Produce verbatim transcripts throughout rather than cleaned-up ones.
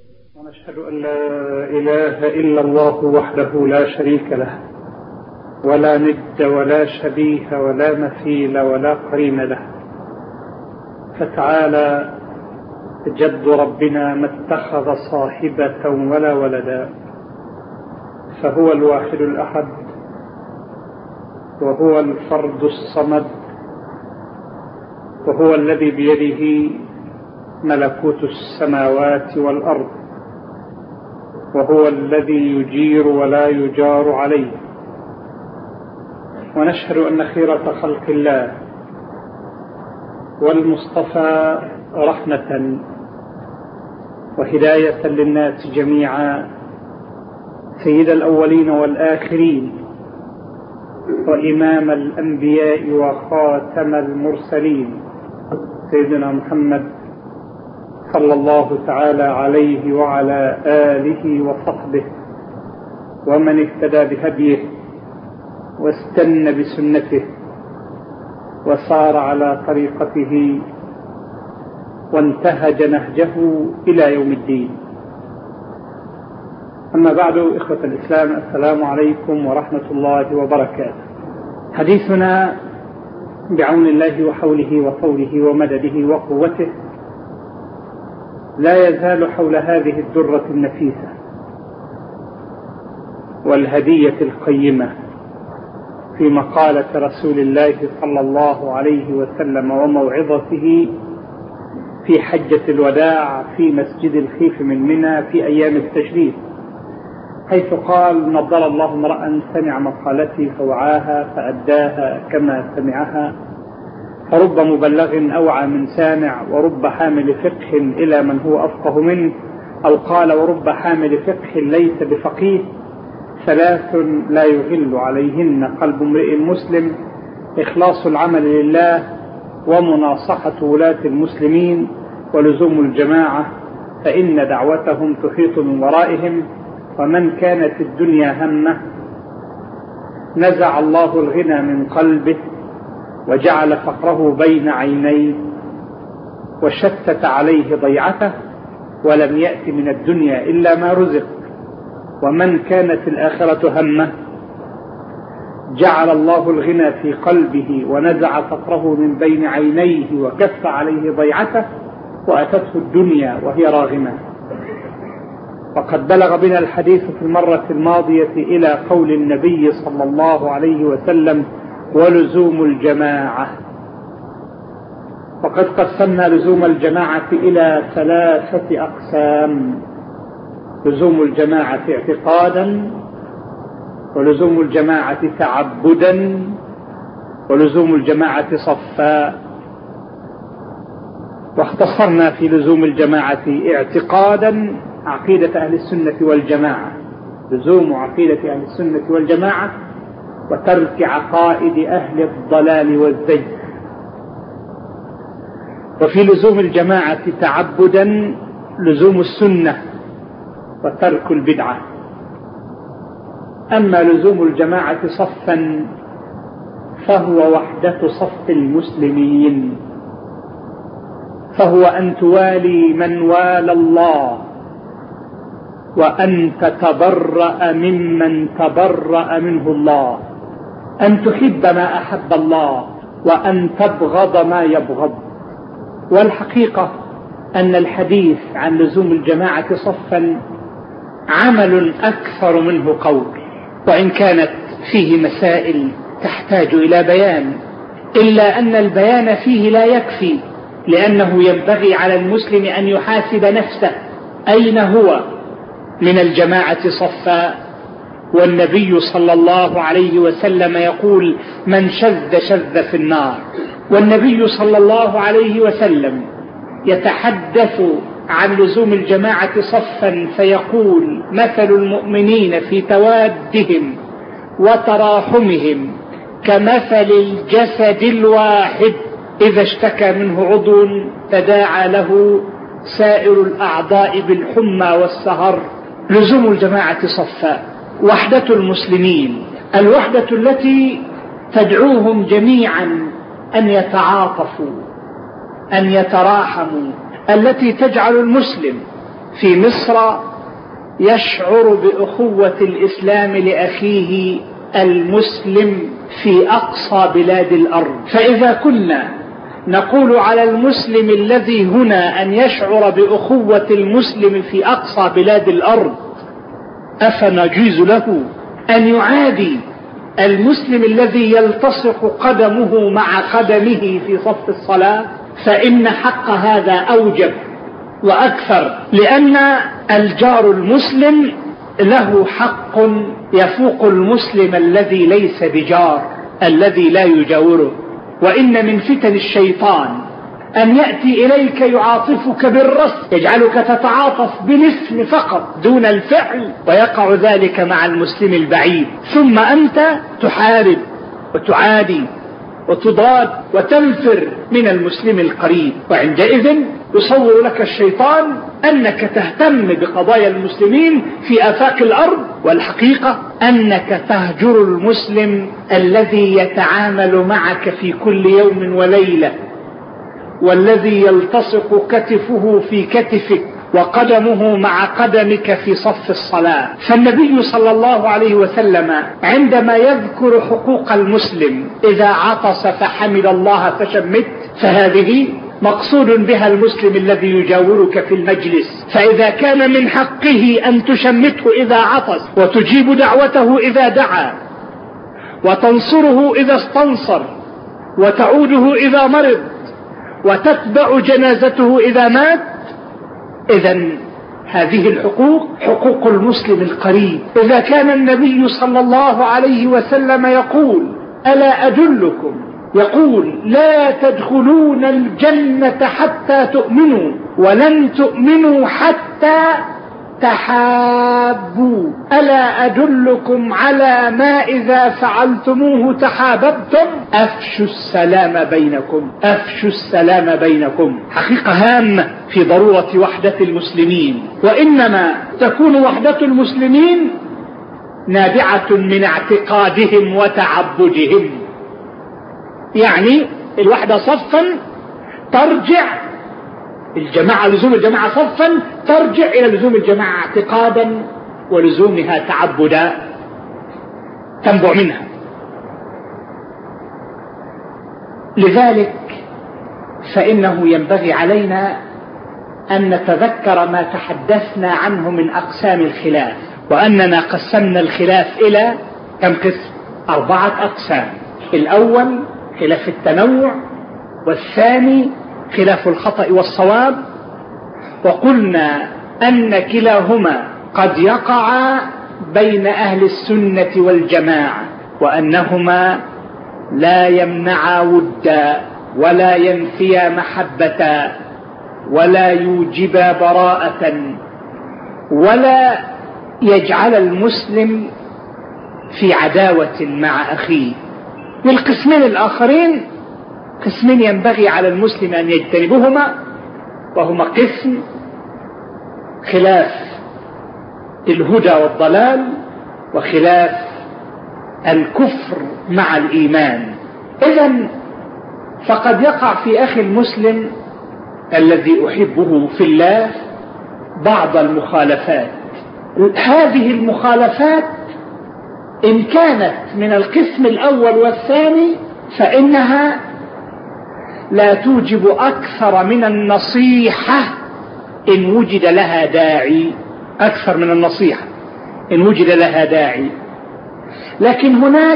ونشهد أن لا إله إلا الله وحده لا شريك له، ولا ند ولا شبيه ولا مثيل ولا قرين له، فتعالى جد ربنا ما اتخذ صاحبة ولا ولدا، فهو الواحد الأحد، وهو الفرد الصمد، وهو الذي بيده ملكوت السماوات والأرض، وهو الذي يجير ولا يجار عليه. ونشهد أن خيرة خلق الله والمصطفى رحمة وهداية للناس جميعا، سيد الأولين والآخرين، وإمام الأنبياء وخاتم المرسلين، سيدنا محمد صلى الله تعالى عليه وعلى آله وصحبه ومن اهتدى بهديه واستنى بسنته وسار على طريقته وانتهج نهجه إلى يوم الدين. أما بعد، إخوة الإسلام، السلام عليكم ورحمة الله وبركاته. حديثنا بعون الله وحوله وطوله ومدده وقوته لا يزال حول هذه الدرة النفيسة والهدية القيمة في مقالة رسول الله صلى الله عليه وسلم وموعظته في حجة الوداع في مسجد الخيف من منى في أيام التشريق، حيث قال: نضر الله امرأ سمع مقالتي فوعاها فأداها كما سمعها، فرب مبلغ أوعى من سامع، ورب حامل فقه إلى من هو أفقه منه، أو قال: ورب حامل فقه ليس بفقيه. ثلاث لا يغل عليهن قلب امرئ مسلم: إخلاص العمل لله، ومناصحة ولاة المسلمين، ولزوم الجماعة، فإن دعوتهم تحيط من ورائهم، ومن كانت الدنيا همه نزع الله الغنى من قلبه وجعل فقره بين عينيه وشتت عليه ضيعته، ولم يأت من الدنيا إلا ما رزق. ومن كانت الآخرة همه جعل الله الغنى في قلبه ونزع فقره من بين عينيه وكف عليه ضيعته، وأتته الدنيا وهي راغمة. وقد بلغ بنا الحديث في المرة الماضية إلى قول النبي صلى الله عليه وسلم: ولزوم الجماعة. وقد قسمنا لزوم الجماعة إلى ثلاثة أقسام: لزوم الجماعة اعتقادا، ولزوم الجماعة تعبدا، ولزوم الجماعة صفا. واختصرنا في لزوم الجماعة اعتقادا عقيدة أهل السنة والجماعة، لزوم عقيدة أهل السنة والجماعة، وترك عقائد أهل الضلال والزيغ. وفي لزوم الجماعة تعبدا لزوم السنة وترك البدعة. أما لزوم الجماعة صفا فهو وحدة صف المسلمين، فهو أن توالي من والى الله، وأن تتبرأ ممن تبرأ منه الله، أن تحب ما أحب الله، وأن تبغض ما يبغض. والحقيقة أن الحديث عن لزوم الجماعة صفا عمل أكثر منه قول، وإن كانت فيه مسائل تحتاج إلى بيان، إلا أن البيان فيه لا يكفي، لأنه ينبغي على المسلم أن يحاسب نفسه أين هو من الجماعة صفا. والنبي صلى الله عليه وسلم يقول: من شذ شذ في النار. والنبي صلى الله عليه وسلم يتحدث عن لزوم الجماعة صفا فيقول: مثل المؤمنين في توادهم وتراحمهم كمثل الجسد الواحد إذا اشتكى منه عضو تداعى له سائر الأعضاء بالحمى والسهر. لزوم الجماعة صفا، وحدة المسلمين، الوحدة التي تدعوهم جميعا أن يتعاطفوا، أن يتراحموا، التي تجعل المسلم في مصر يشعر بأخوة الإسلام لأخيه المسلم في أقصى بلاد الأرض. فإذا كنا نقول على المسلم الذي هنا أن يشعر بأخوة المسلم في أقصى بلاد الأرض، أفنجيز له أن يعادي المسلم الذي يلتصق قدمه مع قدمه في صف الصلاة؟ فإن حق هذا أوجب وأكثر، لأن الجار المسلم له حق يفوق المسلم الذي ليس بجار، الذي لا يجاوره. وإن من فتن الشيطان أن يأتي إليك يعاطفك بالرسم، يجعلك تتعاطف بالاسم فقط دون الفعل، ويقع ذلك مع المسلم البعيد، ثم أنت تحارب وتعادي وتضاد وتنفر من المسلم القريب. وعندئذ يصور لك الشيطان أنك تهتم بقضايا المسلمين في آفاق الأرض، والحقيقة أنك تهجر المسلم الذي يتعامل معك في كل يوم وليلة، والذي يلتصق كتفه في كتفك وقدمه مع قدمك في صف الصلاة. فالنبي صلى الله عليه وسلم عندما يذكر حقوق المسلم إذا عطس فحمد الله فشمت، فهذه مقصود بها المسلم الذي يجاورك في المجلس. فإذا كان من حقه أن تشمته إذا عطس، وتجيب دعوته إذا دعا، وتنصره إذا استنصر، وتعوده إذا مرض، وتتبع جنازته إذا مات، إذن هذه الحقوق حقوق المسلم القريب. إذا كان النبي صلى الله عليه وسلم يقول ألا أدلكم، يقول لا تدخلون الجنة حتى تؤمنوا، ولن تؤمنوا حتى تحابوا، ألا أدلكم على ما إذا فعلتموه تحاببتم، أفشوا السلام بينكم، أفشوا السلام بينكم. حقيقة هامة في ضرورة وحدة المسلمين، وإنما تكون وحدة المسلمين نابعة من اعتقادهم وتعبدهم. يعني الوحدة صفا ترجع، الجماعة لزوم الجماعة صفا ترجع إلى لزوم الجماعة اعتقادا، ولزومها تعبدا تنبع منها. لذلك فإنه ينبغي علينا أن نتذكر ما تحدثنا عنه من أقسام الخلاف، وأننا قسمنا الخلاف إلى كم قسم؟ أربعة أقسام. الأول خلاف التنوع، والثاني خلاف الخطأ والصواب، وقلنا أن كلاهما قد يقع بين أهل السنة والجماعة، وأنهما لا يمنع ودا، ولا ينفي محبة، ولا يوجب براءة، ولا يجعل المسلم في عداوة مع أخيه. والقسمين الآخرين قسمين ينبغي على المسلم أن يجتنبهما، وهما قسم خلاف الهدى والضلال، وخلاف الكفر مع الإيمان. إذن فقد يقع في أخي المسلم الذي أحبه في الله بعض المخالفات. هذه المخالفات إن كانت من القسم الأول والثاني فإنها لا توجب أكثر من النصيحة إن وجد لها داعي، أكثر من النصيحة إن وجد لها داعي. لكن هناك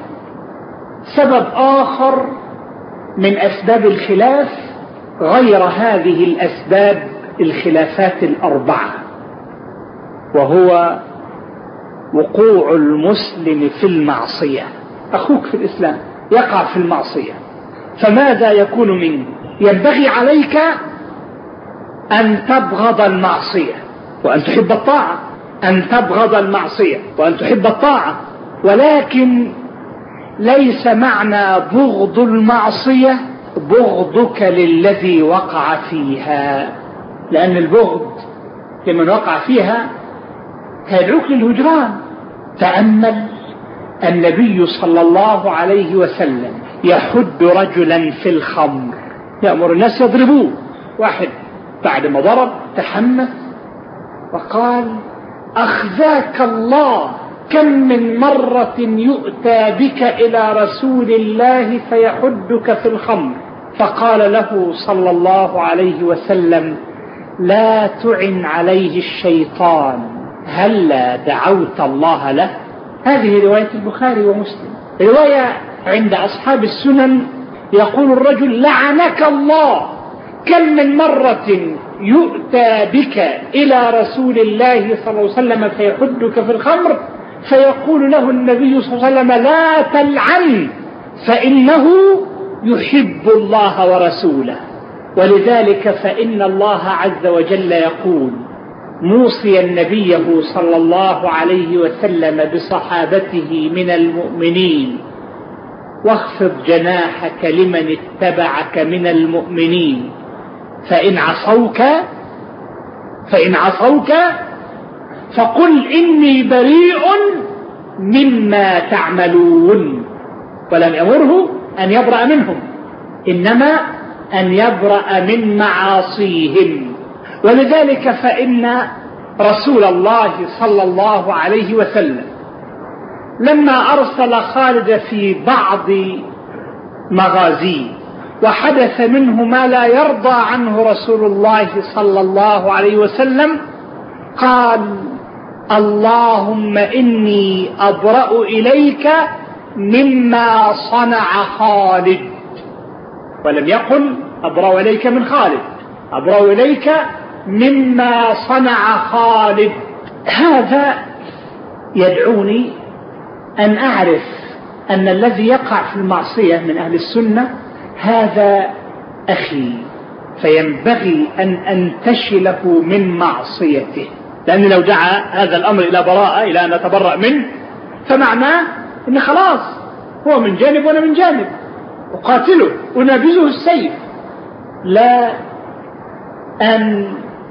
سبب آخر من أسباب الخلاف غير هذه الأسباب الخلافات الأربعة، وهو وقوع المسلم في المعصية. أخوك في الإسلام يقع في المعصية، فماذا يكون منه؟ ينبغي عليك أن تبغض المعصية وأن تحب الطاعة، أن تبغض المعصية وأن تحب الطاعة، ولكن ليس معنى بغض المعصية بغضك للذي وقع فيها، لأن البغض لمن وقع فيها هيدعوك للهجران. تأمل النبي صلى الله عليه وسلم يحد رجلا في الخمر، يأمر الناس يضربوه، واحد بعد ما ضرب تحمس وقال: أخزاك الله، كم من مرة يؤتى بك إلى رسول الله فيحدك في الخمر. فقال له صلى الله عليه وسلم: لا تعن عليه الشيطان، هلا دعوت الله له؟ هذه رواية البخاري ومسلم. رواية عند أصحاب السنن يقول الرجل: لعنك الله، كم من مرة يؤتى بك إلى رسول الله صلى الله عليه وسلم فيحدك في الخمر، فيقول له النبي صلى الله عليه وسلم: لا تلعن، فإنه يحب الله ورسوله. ولذلك فإن الله عز وجل يقول موصيا نبيه صلى الله عليه وسلم بصحابته من المؤمنين: واخفض جناحك لمن اتبعك من المؤمنين، فإن عصوك فإن عصوك فقل إني بريء مما تعملون. ولم يأمره أن يبرأ منهم، إنما أن يبرأ من معاصيهم. ولذلك فإن رسول الله صلى الله عليه وسلم لما أرسل خالد في بعض مغازيه وحدث منه ما لا يرضى عنه رسول الله صلى الله عليه وسلم، قال: اللهم إني أبرأ إليك مما صنع خالد. ولم يقل أبرأ إليك من خالد، أبرأ إليك مما صنع خالد. هذا يدعوني أن أعرف أن الذي يقع في المعصية من أهل السنة هذا أخي، فينبغي أن أنتشله من معصيته، لأن لو دعا هذا الأمر إلى براءة، إلى أن نتبرأ منه، فمعناه أن خلاص هو من جانب وأنا من جانب، أقاتله ونابزه السيف. لا أن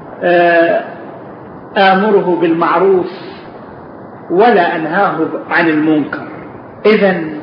آمره بالمعروف ولا أنهاه عن المنكر. إذن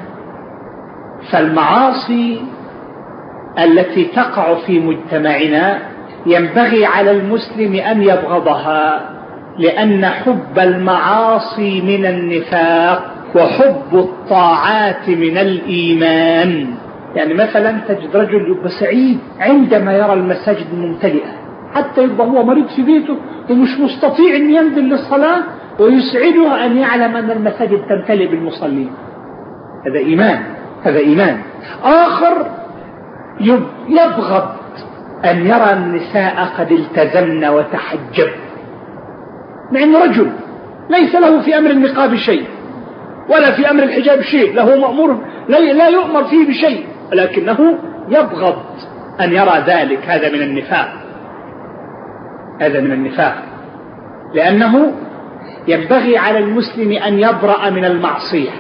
فالمعاصي التي تقع في مجتمعنا ينبغي على المسلم أن يبغضها، لأن حب المعاصي من النفاق وحب الطاعات من الإيمان. يعني مثلا تجد رجل يبقى سعيد عندما يرى المساجد ممتلئة، حتى يبقى هو مريض في بيته ومش مستطيع أن ينزل للصلاة، ويسعده أن يعلم أن المساجد تمتلئ بالمصلين. هذا إيمان، هذا إيمان. آخر يبغض أن يرى النساء قد التزمن وتحجب، مع أن رجل ليس له في أمر النقاب شيء ولا في أمر الحجاب شيء، له مأمور لا يؤمر فيه بشيء، ولكنه يبغض أن يرى ذلك. هذا من النفاق، هذا من النفاق، لأنه ينبغي على المسلم أن يبرأ من المعصية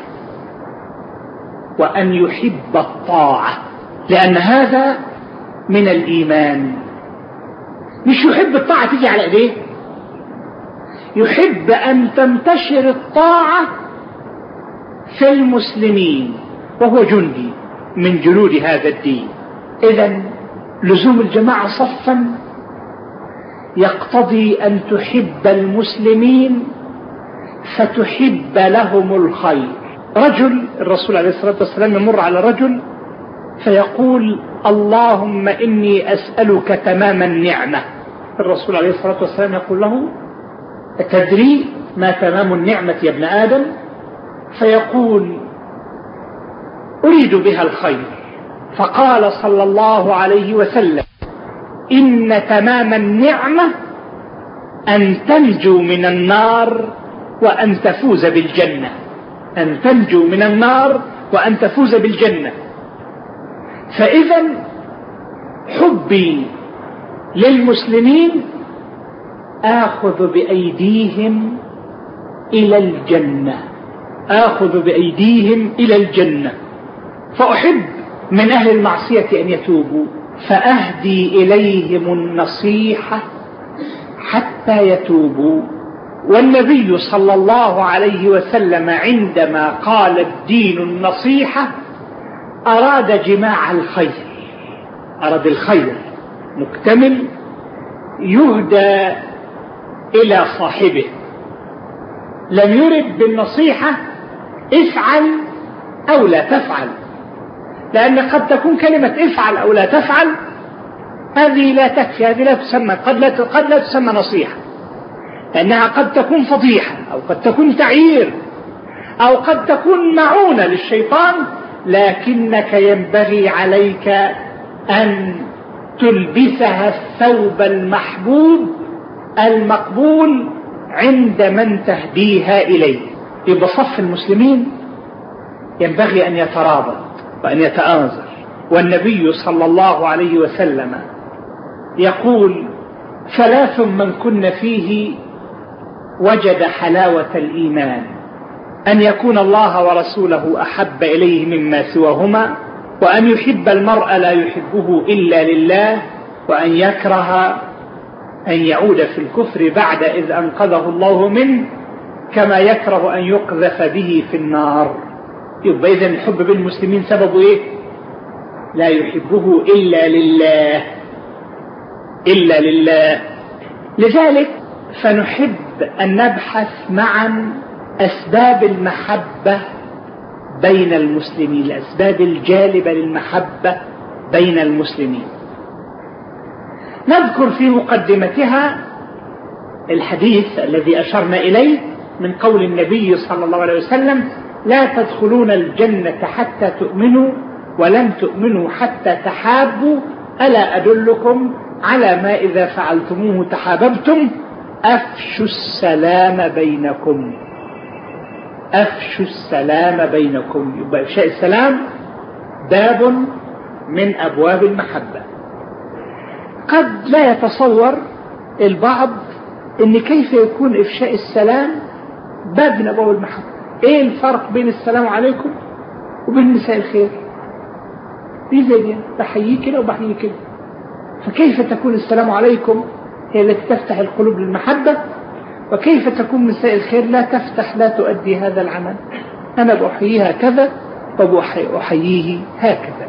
وأن يحب الطاعة، لأن هذا من الإيمان. مش يحب الطاعة تيجي على إيديه، يحب أن تنتشر الطاعة في المسلمين، وهو جندي من جنود هذا الدين. إذن لزوم الجماعة صفا يقتضي أن تحب المسلمين فتحب لهم الخير. رجل الرسول عليه الصلاة والسلام يمر على رجل فيقول: اللهم إني أسألك تمام النعمة. الرسول عليه الصلاة والسلام يقول له: أتدري ما تمام النعمة يا ابن آدم؟ فيقول: أريد بها الخير. فقال صلى الله عليه وسلم: إن تمام النعمة أن تنجو من النار وأن تفوز بالجنة، أن تنجو من النار وأن تفوز بالجنة. فإذا حبي للمسلمين آخذ بأيديهم إلى الجنة، آخذ بأيديهم إلى الجنة. فأحب من أهل المعصية أن يتوبوا، فأهدي إليهم النصيحة حتى يتوبوا. والنبي صلى الله عليه وسلم عندما قال الدين النصيحة أراد جماع الخير، أراد الخير مكتمل يهدى إلى صاحبه، لم يرد بالنصيحة افعل أو لا تفعل، لأن قد تكون كلمة افعل أو لا تفعل هذه لا تكفي، هذه لا تسمى، قد لا قد لا تسمى نصيحة، لأنها قد تكون فضيحة أو قد تكون تعيير أو قد تكون معونة للشيطان، لكنك ينبغي عليك أن تلبسها الثوب المحبوب المقبول عند من تهديها إليه. يبقى صف المسلمين ينبغي أن يترابط وأن يتآزر، والنبي صلى الله عليه وسلم يقول: ثلاث من كن فيه وجد حلاوة الإيمان: أن يكون الله ورسوله أحب إليه مما سواهما، وأن يحب المرء لا يحبه إلا لله، وأن يكره أن يعود في الكفر بعد إذ أنقذه الله منه، كما يكره أن يقذف به في النار. يبقى إذن الحب بالمسلمين سببه إيه؟ لا يحبه إلا لله، إلا لله. لذلك فنحب أن نبحث معا أسباب المحبة بين المسلمين، الأسباب الجالبة للمحبة بين المسلمين. نذكر في مقدمتها الحديث الذي أشرنا إليه من قول النبي صلى الله عليه وسلم: لا تدخلون الجنة حتى تؤمنوا ولن تؤمنوا حتى تحابوا، ألا أدلكم على ما إذا فعلتموه تحاببتم؟ أفشوا السلام بينكم، أفشوا السلام بينكم. يبقى إفشاء السلام باب من أبواب المحبة. قد لا يتصور البعض إن كيف يكون إفشاء السلام باب من أبواب المحبة. إيه الفرق بين السلام عليكم وبين مساء الخير؟ دي زي دي، بحييه كده وبحييه كده. فكيف تكون السلام عليكم هي التي تفتح القلوب للمحبة، وكيف تكون مساء الخير لا تفتح، لا تؤدي هذا العمل؟ أنا بأحييها كذا وبأحييه هكذا.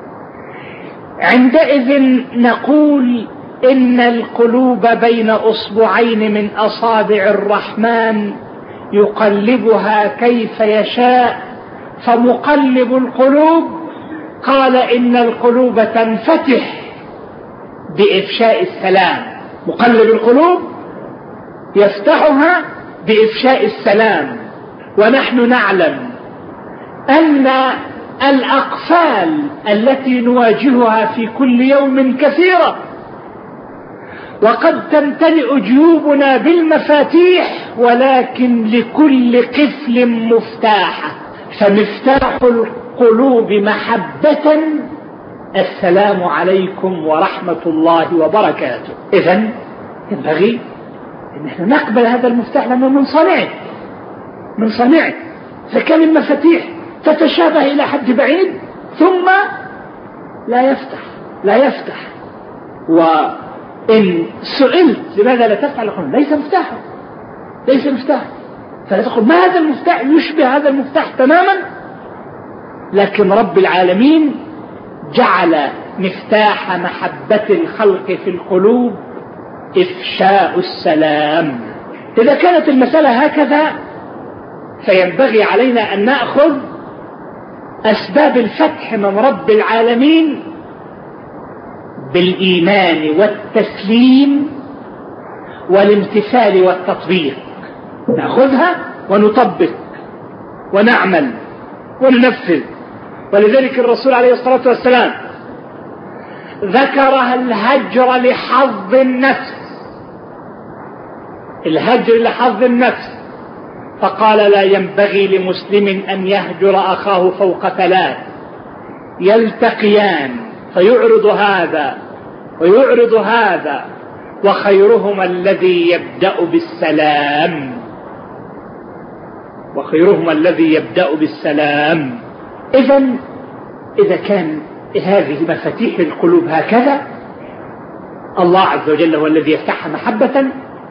عندئذ نقول إن القلوب بين أصبعين من أصابع الرحمن يقلبها كيف يشاء، فمقلب القلوب قال إن القلوب تنفتح بإفشاء السلام. مقلب القلوب يفتحها بإفشاء السلام. ونحن نعلم أن الأقفال التي نواجهها في كل يوم كثيرة، وقد تمتلئ جيوبنا بالمفاتيح، ولكن لكل قفل مفتاحة. فمفتاح القلوب محبة السلام عليكم ورحمة الله وبركاته. إذن ينبغي أن نحن نقبل هذا المفتاح لأنه من صنعه، من صنعه. فكان المفاتيح تتشابه إلى حد بعيد ثم لا يفتح، لا يفتح. وإن سئلت لماذا لا تفتح لكم ليس مفتاحه، ليس مفتاح. فلا تقول ما هذا المفتاح يشبه هذا المفتاح تماما، لكن رب العالمين جعل مفتاح محبة الخلق في القلوب إفشاء السلام. إذا كانت المسألة هكذا فينبغي علينا أن نأخذ أسباب الفتح من رب العالمين بالإيمان والتسليم والامتثال والتطبيق. نأخذها ونطبق ونعمل وننفذ. ولذلك الرسول عليه الصلاة والسلام ذكرها الهجر لحظ النفس، الهجر لحظ النفس، فقال لا ينبغي لمسلم أن يهجر أخاه فوق ثلاث يلتقيان فيعرض هذا ويعرض هذا، وخيرهما الذي يبدأ بالسلام، وخيرهما الذي يبدأ بالسلام. إذن إذا كان هذه مفاتيح القلوب هكذا، الله عز وجل هو الذي يفتحها محبة،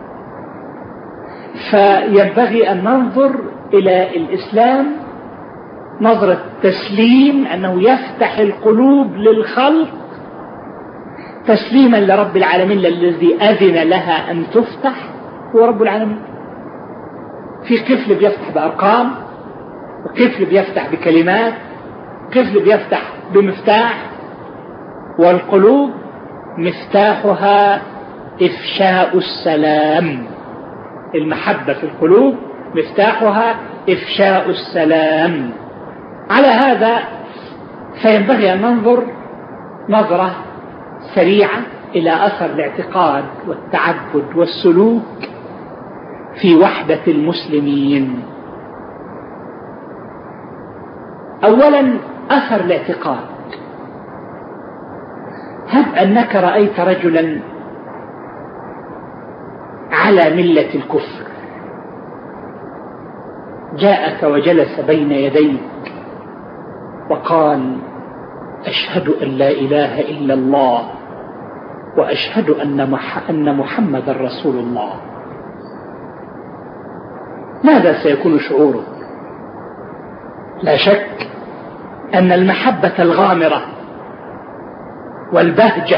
فينبغي أن ننظر إلى الإسلام نظرة تسليم، أنه يفتح القلوب للخلق تسليما لرب العالمين الذي أذن لها أن تفتح، هو رب العالمين. في قفل بيفتح بأرقام، وقفل بيفتح بكلمات، قفل بيفتح بمفتاح، والقلوب مفتاحها إفشاء السلام. المحبة في القلوب مفتاحها إفشاء السلام. على هذا فينبغي أن ننظر نظرة سريعة إلى أثر الاعتقاد والتعبد والسلوك في وحدة المسلمين. أولا أثر الاعتقاد. هب أنك رأيت رجلا على ملة الكفر جاءك وجلس بين يديك وقال أشهد أن لا إله إلا الله وأشهد أن محمد رسول الله، ماذا سيكون شعورك؟ لا شك أن المحبة الغامرة والبهجة،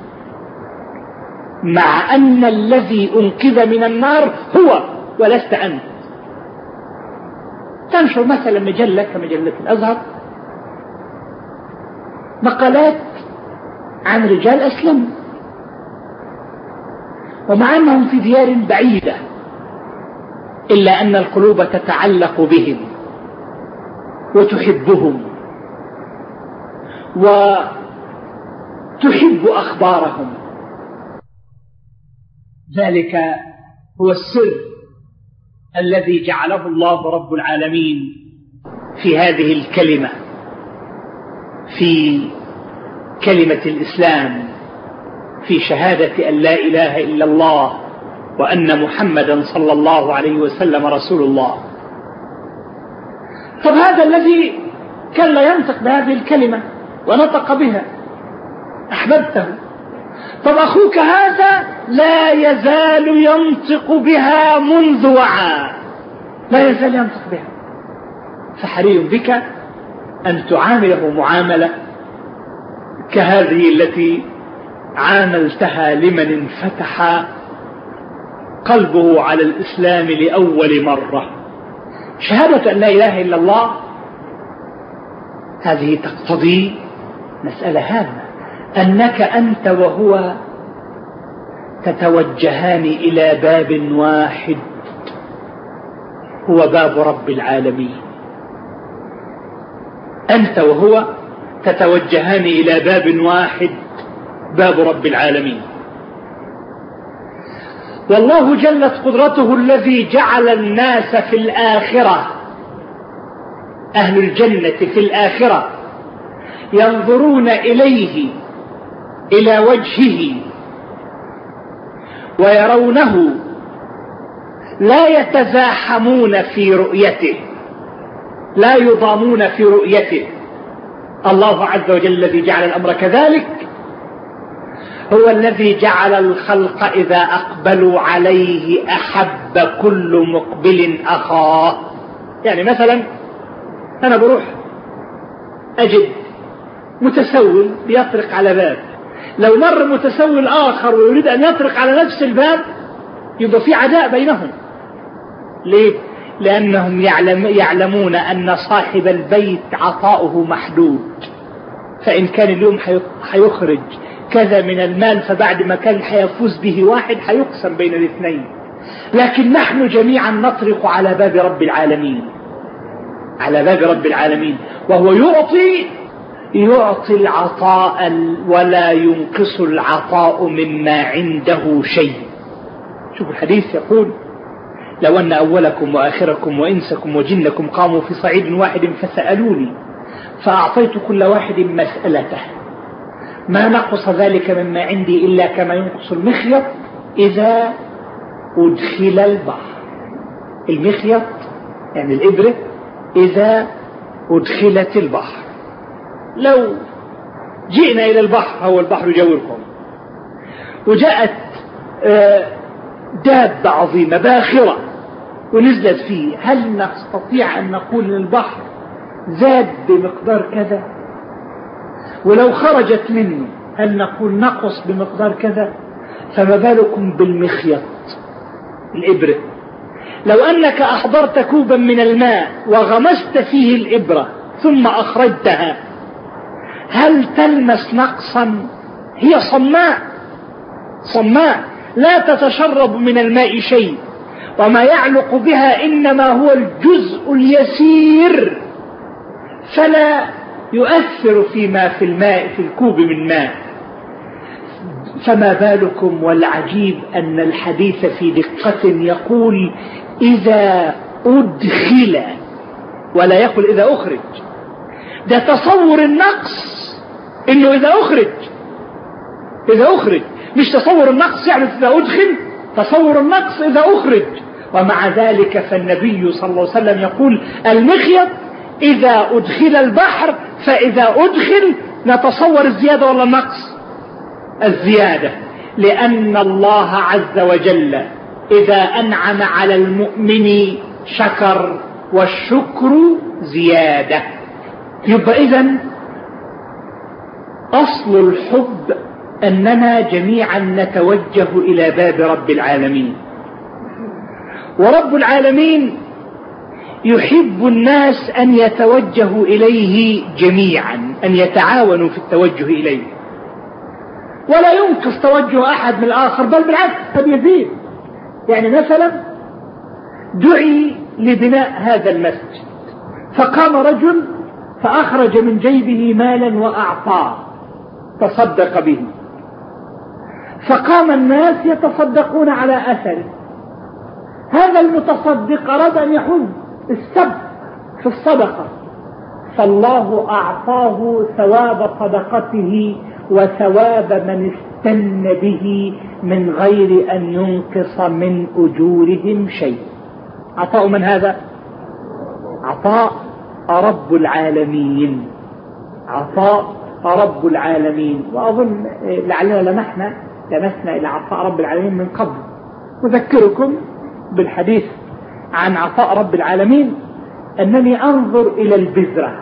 مع أن الذي أنقذ من النار هو ولست أنت. تنشر مثلا مجلة كمجلة الأزهر مقالات عن رجال أسلموا، ومع أنهم في ديار بعيدة إلا أن القلوب تتعلق بهم وتحبهم وتحب أخبارهم. ذلك هو السر الذي جعله الله رب العالمين في هذه الكلمة، في كلمة الإسلام، في شهادة أن لا إله إلا الله وأن محمدا صلى الله عليه وسلم رسول الله. طب هذا الذي كان لا ينطق بهذه الكلمة ونطق بها أحببته، طب أخوك هذا لا يزال ينطق بها منذ وعى، لا يزال ينطق بها، فحري بك أن تعامله معاملة كهذه التي عاملتها لمن انفتح قلبه على الإسلام لأول مرة. شهادة أن لا إله إلا الله هذه تقتضي مسألة هامة، أنك أنت وهو تتوجهان إلى باب واحد، هو باب رب العالمين. أنت وهو تتوجهان إلى باب واحد، باب رب العالمين. والله جلت قدرته الذي جعل الناس في الآخرة، أهل الجنة في الآخرة، ينظرون إليه إلى وجهه ويرونه، لا يتزاحمون في رؤيته، لا يضامون في رؤيته. الله عز وجل الذي جعل الأمر كذلك هو الذي جعل الخلق إذا أقبلوا عليه أحب كل مقبل أخاه. يعني مثلا أنا بروح أجد متسول يطرق على باب، لو مر متسول آخر ويريد أن يطرق على نفس الباب يبقى في عداء بينهم. ليه؟ لأنهم يعلم يعلمون أن صاحب البيت عطاؤه محدود، فإن كان اليوم حيخرج كذا من المال فبعد ما كان حيفوز به واحد حيقسم بين الاثنين. لكن نحن جميعا نطرق على باب رب العالمين، على باب رب العالمين، وهو يعطي يعطي العطاء ولا ينقص العطاء مما عنده شيء. شوف الحديث يقول لو أن أولكم وآخركم وإنسكم وجنكم قاموا في صعيد واحد فسألوني فأعطيت كل واحد مسألته ما نقص ذلك مما عندي إلا كما ينقص المخيط إذا أدخل البحر. المخيط يعني الإبرة إذا أدخلت البحر. لو جئنا إلى البحر، هو البحر يجاوركم، وجاءت دابة عظيمة باخرة ونزلت فيه، هل نستطيع أن نقول للبحر زاد بمقدار كذا؟ ولو خرجت منه هل نقول نقص بمقدار كذا؟ فما بالكم بالمخيط الإبرة. لو أنك أحضرت كوبا من الماء وغمست فيه الإبرة ثم أخرجتها، هل تلمس نقصا؟ هي صماء صماء لا تتشرب من الماء شيء، وما يعلق بها إنما هو الجزء اليسير، فلا يؤثر فيما في الماء في الكوب من ماء. فما بالكم، والعجيب أن الحديث في دقة يقول إذا أدخل ولا يقول إذا أخرج. ده تصور النقص إنه إذا أخرج، إذا أخرج، مش تصور النقص يعني إذا أدخل، تصور النقص إذا أخرج. ومع ذلك فالنبي صلى الله عليه وسلم يقول المخيط إذا أدخل البحر، فإذا أدخل نتصور الزيادة ولا النقص؟ الزيادة، لأن الله عز وجل إذا أنعم على المؤمن شكر، والشكر زيادة. يبقى إذن أصل الحب أننا جميعا نتوجه إلى باب رب العالمين، ورب العالمين يحب الناس أن يتوجهوا إليه جميعا، أن يتعاونوا في التوجه إليه، ولا ينقص توجه أحد من الآخر، بل بالعكس قد يزيد. يعني مثلا دعي لبناء هذا المسجد، فقام رجل فأخرج من جيبه مالا وأعطاه تصدق به، فقام الناس يتصدقون على أثره. هذا المتصدق أراد أن يحب السبب في الصدقة، فالله أعطاه ثواب صدقته وثواب من استن به من غير أن ينقص من أجورهم شيء. عطاء من هذا؟ عطاء رب العالمين، عطاء رب العالمين. وأظن لعلنا لمحنا لمسنا إلى عطاء رب العالمين من قبل. أذكركم بالحديث عن عطاء رب العالمين أنني أنظر إلى البذرة،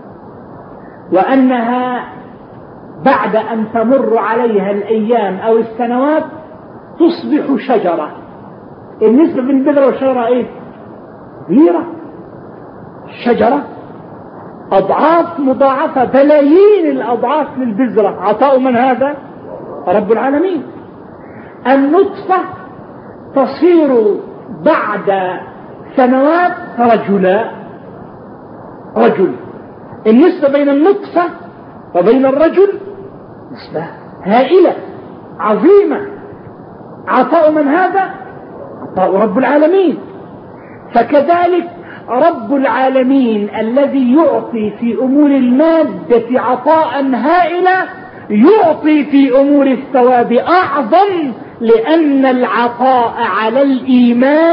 وأنها بعد أن تمر عليها الأيام أو السنوات تصبح شجرة. النسبة بين البذرة والشجرة إيه؟ كبيرة. الشجرة أضعاف مضاعفة، بلايين الأضعاف للبذرة. عطاء من هذا؟ رب العالمين. النطفة تصير بعد سنوات رجلا، رجل. النسبة بين النطفة وبين الرجل نسبة هائلة عظيمة. عطاء من هذا؟ عطاء رب العالمين. فكذلك رب العالمين الذي يعطي في أمور المادة عطاء هائلا يعطي في أمور الثواب أعظم، لأن العطاء على الإيمان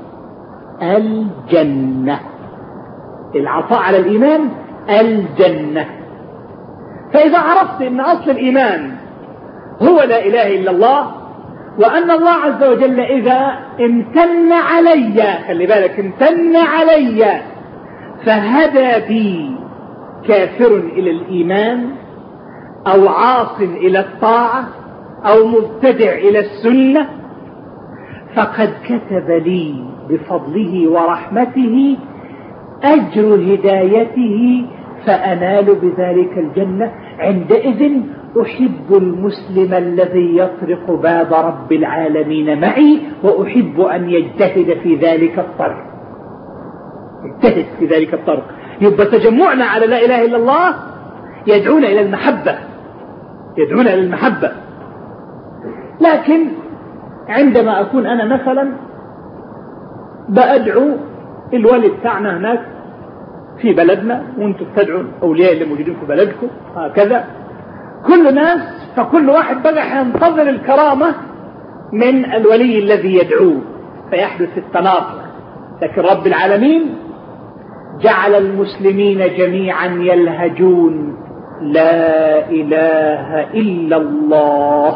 الجنة. العطاء على الإيمان الجنة. فإذا عرفت أن أصل الإيمان هو لا إله إلا الله، وأن الله عز وجل إذا امتن علي، خلي بالك، امتن علي فهدى بي كافر إلى الإيمان أو عاص إلى الطاعة أو مبتدع إلى السنة، فقد كتب لي بفضله ورحمته أجر هدايته فأنال بذلك الجنة. عندئذ أحب المسلم الذي يطرق باب رب العالمين معي، وأحب أن يجتهد في ذلك الطرق، يجتهد في ذلك الطرق. يبقى تجمعنا على لا إله إلا الله يدعونا إلى المحبة، يدعونا إلى المحبة. لكن عندما أكون أنا مثلا بأدعو الوالد تاعنا هناك في بلدنا، وانتم تدعوا أولياء اللي موجودين في بلدكم هكذا، كل ناس، فكل واحد بقى ينتظر الكرامة من الولي الذي يدعوه، فيحدث التناقض. لكن رب العالمين جعل المسلمين جميعا يلهجون لا إله إلا الله،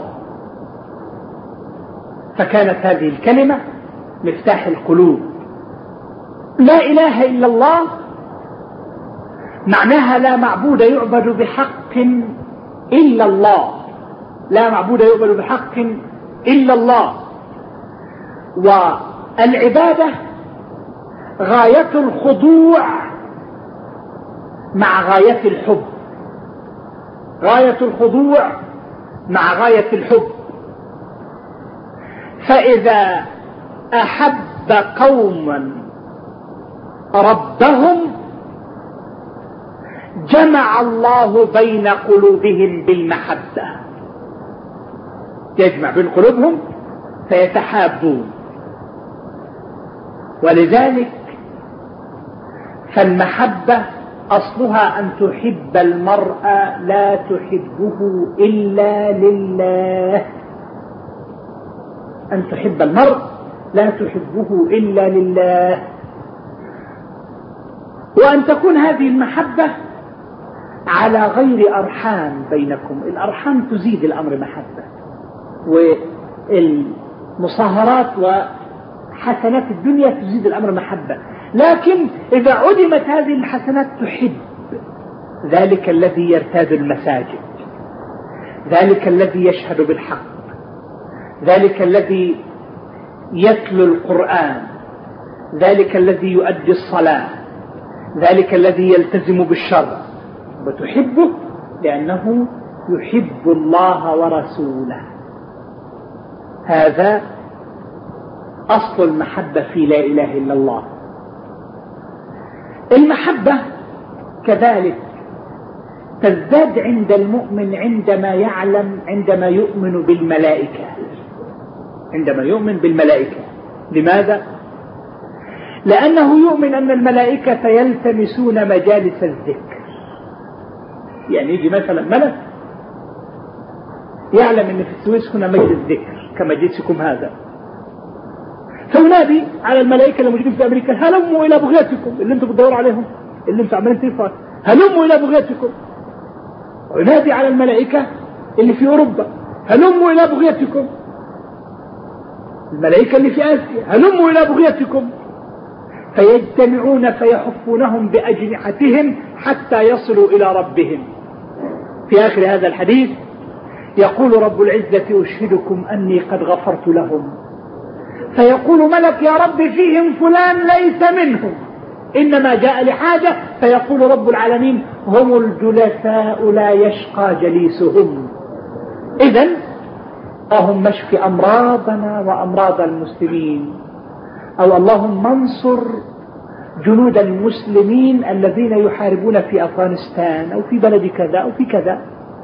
فكانت هذه الكلمة مفتاح القلوب. لا إله إلا الله معناها لا معبود يعبد بحق إلا الله، لا معبود يعبد بحق إلا الله. والعبادة غاية الخضوع مع غاية الحب، غاية الخضوع مع غاية الحب. فإذا أحب قوما ربهم جمع الله بين قلوبهم بالمحبة، يجمع بين قلوبهم فيتحابون. ولذلك فالمحبة أصلها أن تحب المرء لا تحبه إلا لله، أن تحب المرء لا تحبه إلا لله، وأن تكون هذه المحبة على غير أرحام بينكم. الأرحام تزيد الأمر محبة، والمصاهرات وحسنات الدنيا تزيد الأمر محبة. لكن إذا عدمت هذه الحسنات تحب ذلك الذي يرتاد المساجد، ذلك الذي يشهد بالحق، ذلك الذي يتلو القرآن، ذلك الذي يؤدي الصلاة، ذلك الذي يلتزم بالشرع، وتحبه لأنه يحب الله ورسوله. هذا أصل المحبة في لا إله إلا الله. المحبة كذلك تزداد عند المؤمن عندما يعلم، عندما يؤمن بالملائكة، عندما يؤمن بالملائكة. لماذا؟ لأنه يؤمن أن الملائكة يلتمسون مجالس الذكر. يعني يجي مثلا ملك يعلم أن في السويس هنا مجلس ذكر كمجلسكم هذا، فينادي على الملائكة الموجودين في أمريكا: هلموا إلى بغيتكم، اللي انتم بتدوروا عليهم، اللي انتم عمالين تلفوا، هلموا إلى بغيتكم. وينادي على الملائكة اللي في أوروبا: هلموا إلى بغيتكم. الملائكة اللي في آسيا: هلموا إلى بغيتكم. فيجتمعون فيحفونهم بأجنحتهم حتى يصلوا إلى ربهم. في آخر هذا الحديث يقول رب العزة: أشهدكم أني قد غفرت لهم. فيقول ملك: يا رب فيهم فلان ليس منهم، إنما جاء لحاجة. فيقول رب العالمين: هم الجلساء لا يشقى جليسهم. إذن اللهم اشف أمراضنا وأمراض المسلمين، أو اللهم انصر جنود المسلمين الذين يحاربون في أفغانستان أو في بلد كذا أو في كذا.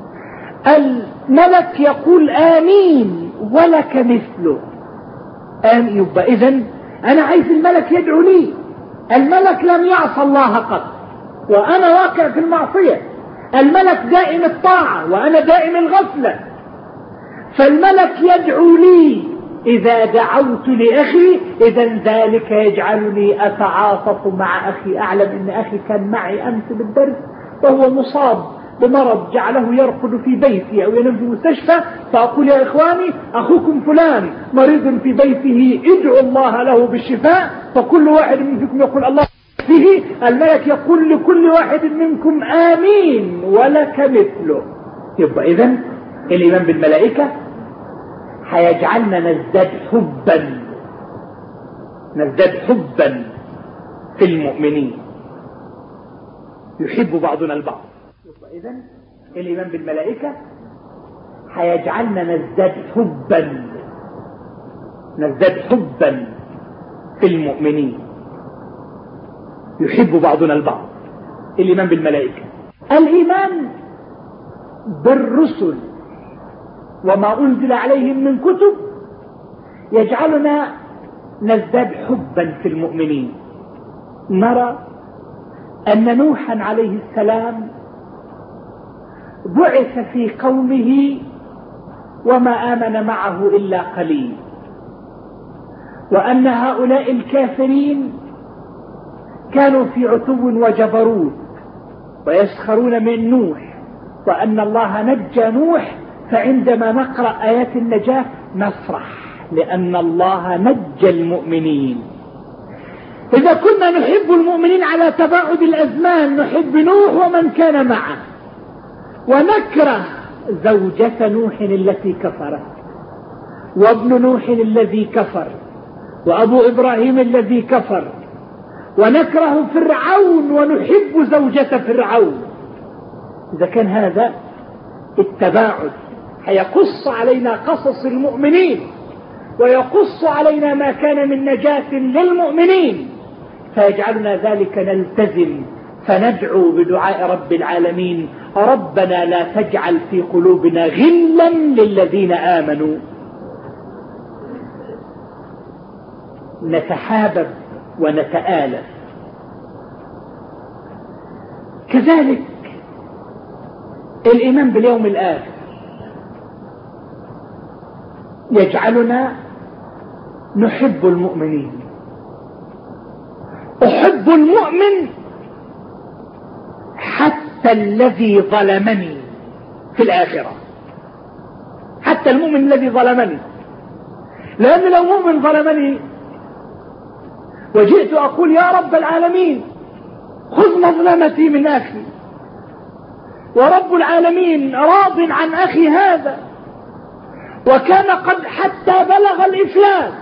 الملك يقول آمين ولك مثله. آمين. يبقى إذن أنا عايز الملك يدعو لي. الملك لم يعصى الله قط وأنا واقع في المعصية، الملك دائم الطاعة وأنا دائم الغفلة، فالملك يدعو لي. إذا دعوت لأخي إذن ذلك يجعلني أتعاطف مع أخي. أعلم أن أخي كان معي أمس بالدرس وهو مصاب بمرض جعله يرقد في بيتي أو ينام في مستشفى، فأقول: يا إخواني أخوكم فلان مريض في بيته، ادعوا الله له بالشفاء. فكل واحد منكم يقول الله فيه، الملك يقول لكل واحد منكم آمين ولك مثله. يبقى إذن الإيمان بالملائكة حيجعلنا نزداد حبا، نزداد حبا في المؤمنين، يحب بعضنا البعض. إذن الإيمان بالملائكة حيجعلنا نزداد حبا، نزداد حبا في المؤمنين، يحب بعضنا البعض. الإيمان بالملائكة. الإيمان بالرسل وما أنزل عليهم من كتب يجعلنا نزداد حبا في المؤمنين. نرى أن نوحا عليه السلام بعث في قومه وما آمن معه إلا قليل، وأن هؤلاء الكافرين كانوا في عتو وجبروت ويسخرون من نوح، وأن الله نجى نوح. فعندما نقرأ آيات النجاة نفرح لأن الله نجى المؤمنين. إذا كنا نحب المؤمنين على تباعد الأزمان نحب نوح ومن كان معه، ونكره زوجة نوح التي كفرت وابن نوح الذي كفر وأبو إبراهيم الذي كفر، ونكره فرعون ونحب زوجة فرعون. إذا كان هذا التباعد هيقص علينا قصص المؤمنين ويقص علينا ما كان من نجاة للمؤمنين، فيجعلنا ذلك نلتزم فندعو بدعاء رب العالمين: ربنا لا تجعل في قلوبنا غلا للذين آمنوا. نتحابب ونتآلف. كذلك الإيمان باليوم الآخر يجعلنا نحب المؤمنين. أحب المؤمن حتى الذي ظلمني في الآخرة، حتى المؤمن الذي ظلمني، لأن لو مؤمن ظلمني وجئت أقول يا رب العالمين خذ مظلمتي من أخي، ورب العالمين راض عن أخي هذا وكان قد حتى بلغ الإفلاس،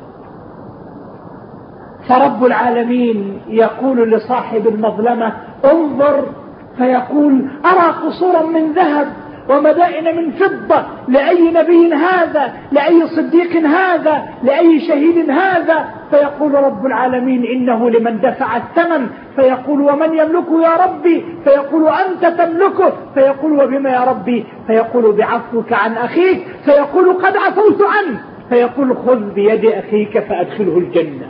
فرب العالمين يقول لصاحب المظلمة: انظر، فيقول: أرى قصورا من ذهب ومدائن من فضة، لأي نبي هذا، لأي صديق هذا، لأي شهيد هذا؟ فيقول رب العالمين: إنه لمن دفع الثمن. فيقول: ومن يملكه يا ربي؟ فيقول: أنت تملكه. فيقول: وبما يا ربي؟ فيقول: بعفوك عن أخيك. فيقول: قد عفوت عنه. فيقول: خذ بيد أخيك فأدخله الجنة.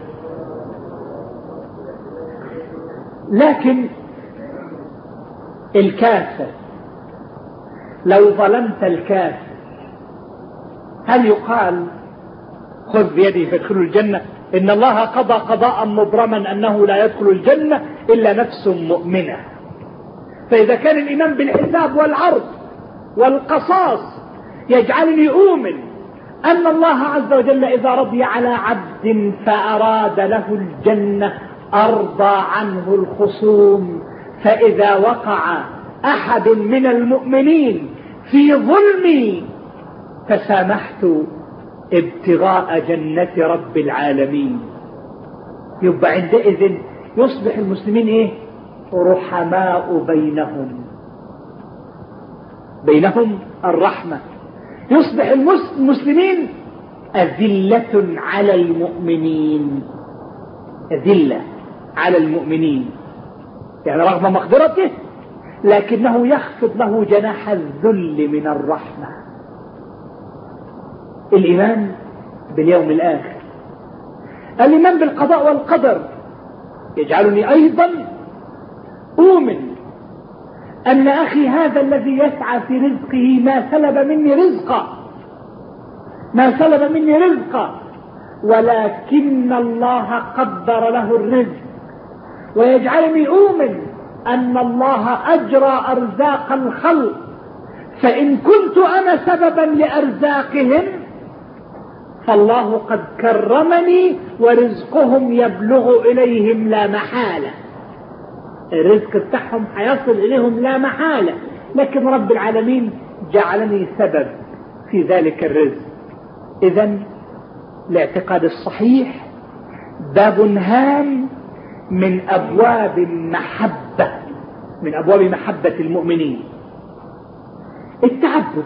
لكن الكافر، لو ظلمت الكافر هل يقال خذ بيده فادخلوا الجنة؟ إن الله قضى قضاء مبرما أنه لا يدخل الجنة إلا نفس مؤمنة. فإذا كان الإيمان بالحساب والعرض والقصاص يجعلني أؤمن أن الله عز وجل إذا رضي على عبد فأراد له الجنة أرضى عنه الخصوم، فإذا وقع أحد من المؤمنين في ظلمي فسامحت ابتغاء جنة رب العالمين. يبقى عندئذ يصبح المسلمين إيه؟ رحماء بينهم، بينهم الرحمة. يصبح المسلمين أذلة على المؤمنين، أذلة على المؤمنين، يعني رغم مقدرته لكنه يخفض له جناح الذل من الرحمة. الإيمان باليوم الآخر، الإيمان بالقضاء والقدر يجعلني أيضا أؤمن أن أخي هذا الذي يسعى في رزقه ما سلب مني رزقا، ما سلب مني رزقا، ولكن الله قدر له الرزق، ويجعلني أؤمن أن الله أجرى أرزاق الخلق، فإن كنت أنا سببا لأرزاقهم فالله قد كرمني ورزقهم يبلغ إليهم لا محالة. الرزق بتاعهم حيصل إليهم لا محالة، لكن رب العالمين جعلني سبب في ذلك الرزق. إذن الاعتقاد الصحيح باب هام من أبواب محبة، من أبواب محبة المؤمنين. التعبد،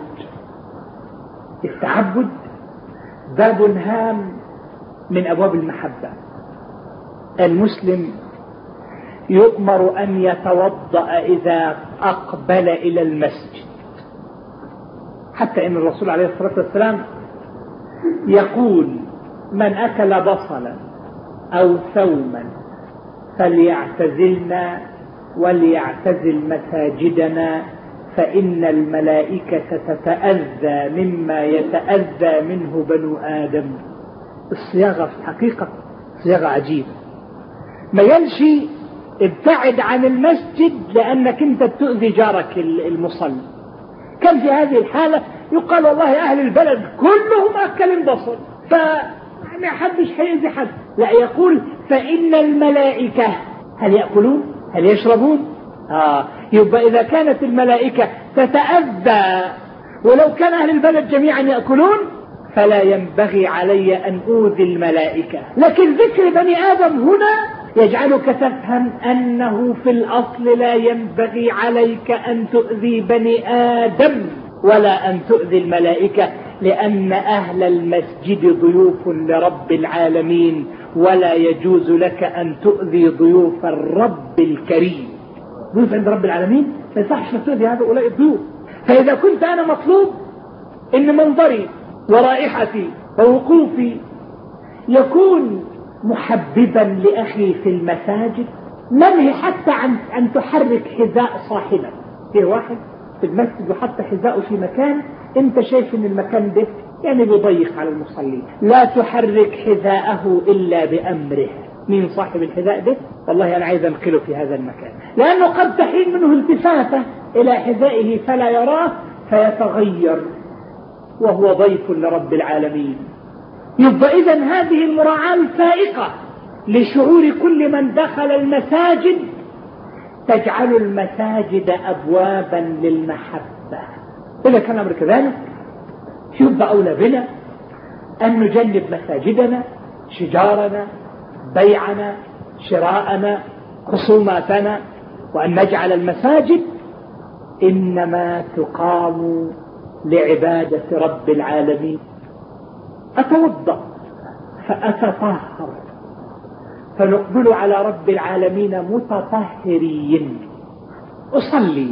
التعبد باب هام من أبواب المحبة. المسلم يؤمر أن يتوضأ إذا أقبل إلى المسجد، حتى إن الرسول عليه الصلاة والسلام يقول: من أكل بصلا أو ثوما فليعتزلنا وليعتزل مساجدنا، فإن الملائكة تتأذى مما يتأذى منه بنو آدم. الصياغة في الحقيقة صياغة عجيبة. ما يلشي ابتعد عن المسجد لأنك انت تؤذي جارك المصلي. كم في هذه الحالة يقال والله أهل البلد كلهم أكلين بصل، فما حدش هيأذي حد. لا، يقول فإن الملائكة هل يأكلون؟ هل يشربون؟ آه يبقى إذا كانت الملائكة تتأذى ولو كان أهل البلد جميعا يأكلون فلا ينبغي علي أن أوذي الملائكة. لكن ذكر بني آدم هنا يجعلك تفهم أنه في الأصل لا ينبغي عليك أن تؤذي بني آدم ولا أن تؤذي الملائكة، لأن أهل المسجد ضيوف لرب العالمين، ولا يجوز لك أن تؤذي ضيوف الرب الكريم. ضيوف عند رب العالمين ما يصحش أن تؤذي هؤلاء الضيوف. فإذا كنت أنا مطلوب إن منظري ورائحتي ووقوفي يكون محببا لأخي في المساجد، ننهي حتى عن أن تحرك حذاء صاحبك. في واحد في المسجد وحط حذاءه في مكان انت شايف ان المكان ده يعني بيضيق على المصلين، لا تحرك حذاءه الا بامره. مين صاحب الحذاء ده؟ والله انا عايز انقله في هذا المكان، لانه قد تحين منه التفاته الى حذائه فلا يراه فيتغير وهو ضيف لرب العالمين. يبقى اذن هذه المراعاة الفائقة لشعور كل من دخل المساجد تجعل المساجد أبوابا للمحبة. إذا كان الأمر كذلك يبقى أولى بنا أن نجنب مساجدنا شجارنا، بيعنا، شراءنا، خصوماتنا، وأن نجعل المساجد إنما تقام لعبادة رب العالمين. أتوضأ فأتطهر فنقبل على رب العالمين متطهرين. أصلي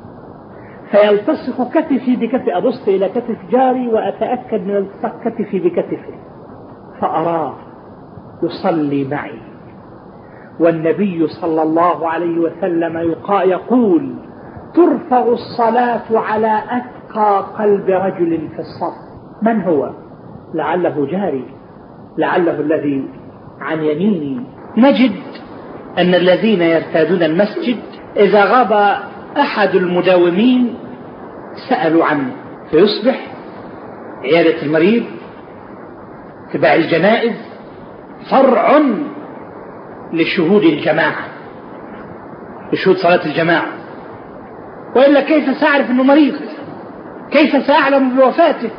فيلتصق كتفي بكتفي، أبص إلى كتف جاري وأتأكد من التصق كتفي بكتفه فأراه يصلي معي. والنبي صلى الله عليه وسلم يقول ترفع الصلاة على أتقى قلب رجل في الصف. من هو؟ لعله جاري، لعله الذي عن يميني. نجد أن الذين يرتادون المسجد إذا غاب أحد المداومين سألوا عنه، فيصبح عيادة المريض، اتباع الجنائز فرع لشهود الجماعة، لشهود صلاة الجماعة. وإلا كيف سأعرف أنه مريض؟ كيف سأعلم بوفاته؟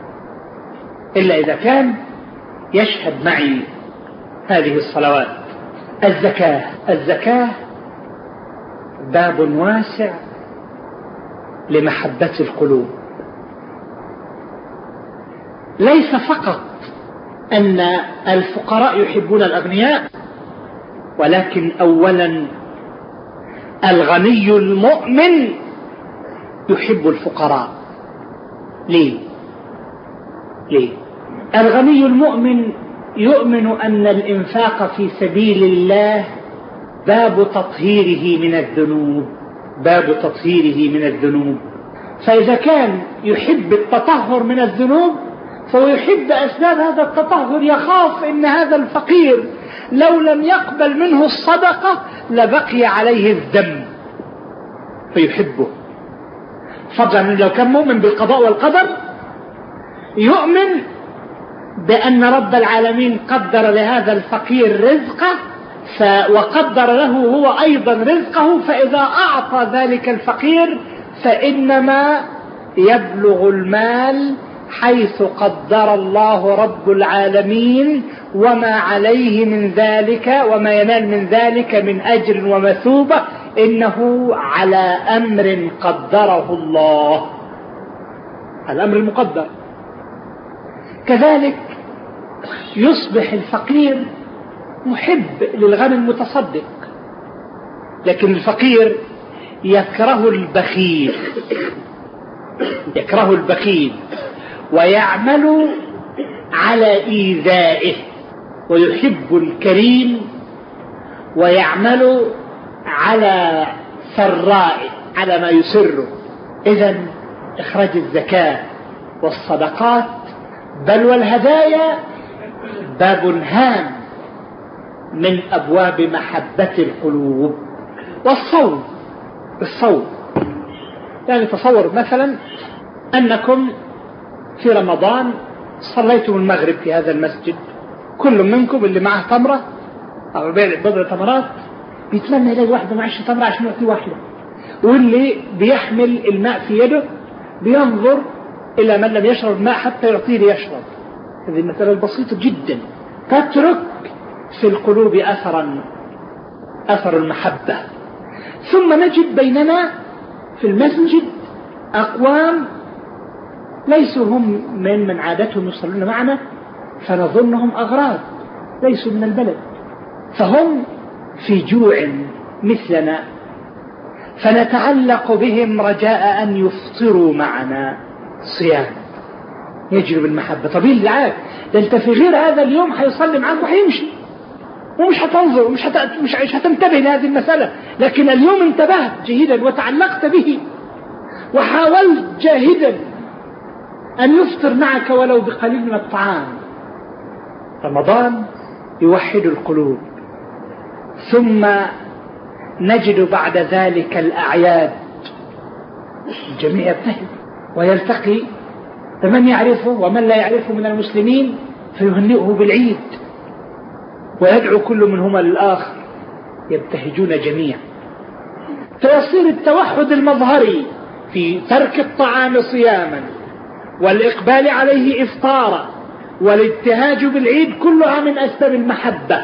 إلا إذا كان يشهد معي هذه الصلوات. الزكاة الزكاة باب واسع لمحبة القلوب. ليس فقط أن الفقراء يحبون الأغنياء، ولكن أولا الغني المؤمن يحب الفقراء. ليه؟ ليه؟ الغني المؤمن يؤمن أن الإنفاق في سبيل الله باب تطهيره من الذنوب، باب تطهيره من الذنوب. فإذا كان يحب التطهر من الذنوب فهو يحب أسباب هذا التطهر، يخاف إن هذا الفقير لو لم يقبل منه الصدقة لبقي عليه الذنب فيحبه. فضلا لو كان مؤمن بالقضاء والقدر يؤمن بأن رب العالمين قدر لهذا الفقير رزقه وقدر له هو أيضا رزقه، فإذا أعطى ذلك الفقير فإنما يبلغ المال حيث قدر الله رب العالمين، وما عليه من ذلك وما ينال من ذلك من أجر ومثوبة إنه على أمر قدره الله، الأمر المقدر. كذلك يصبح الفقير محب للغني المتصدق، لكن الفقير يكره البخيل، يكره البخيل ويعمل على إيذائه، ويحب الكريم ويعمل على سرائه، على ما يسره. إذن إخراج الزكاة والصدقات بل والهدايا باب هام من أبواب محبة القلوب. والصوم، الصوم يعني تصور مثلا أنكم في رمضان صليتم المغرب في هذا المسجد، كل منكم اللي معه تمرة أو بضع تمرات بيتمنى يلاقي واحدة معش تمرة عشان يعطي واحدة، واللي بيحمل الماء في يده بينظر إلى من لم يشرب الماء حتى يعطيه ليشرب. هذه المسألة بسيطة جدا. تترك في القلوب أثرا أثر المحبة. ثم نجد بيننا في المسجد أقوام ليسوا هم من من عادتهم يصلون معنا فنظنهم أغراب، ليسوا من البلد، فهم في جوع مثلنا، فنتعلق بهم رجاء أن يفطروا معنا صيام يجلب المحبة. طبيعي العاد ده أنت في غير هذا اليوم حيصلي معك وحيمشي ومش هتنظر ومش هت... مش مش هتنتبه لهذه المسألة، لكن اليوم انتبهت جيدا وتعلقت به وحاولت جاهدا أن يفطر معك ولو بقليل من الطعام. رمضان يوحد القلوب. ثم نجد بعد ذلك الأعياد، الجميع يبتهل ويلتقي، فمن يعرفه ومن لا يعرفه من المسلمين فيهنئه بالعيد ويدعو كل منهما للآخر، يبتهجون جميعا. فيصير التوحد المظهري في ترك الطعام صياما والإقبال عليه إفطارا والابتهاج بالعيد كلها من أسباب المحبة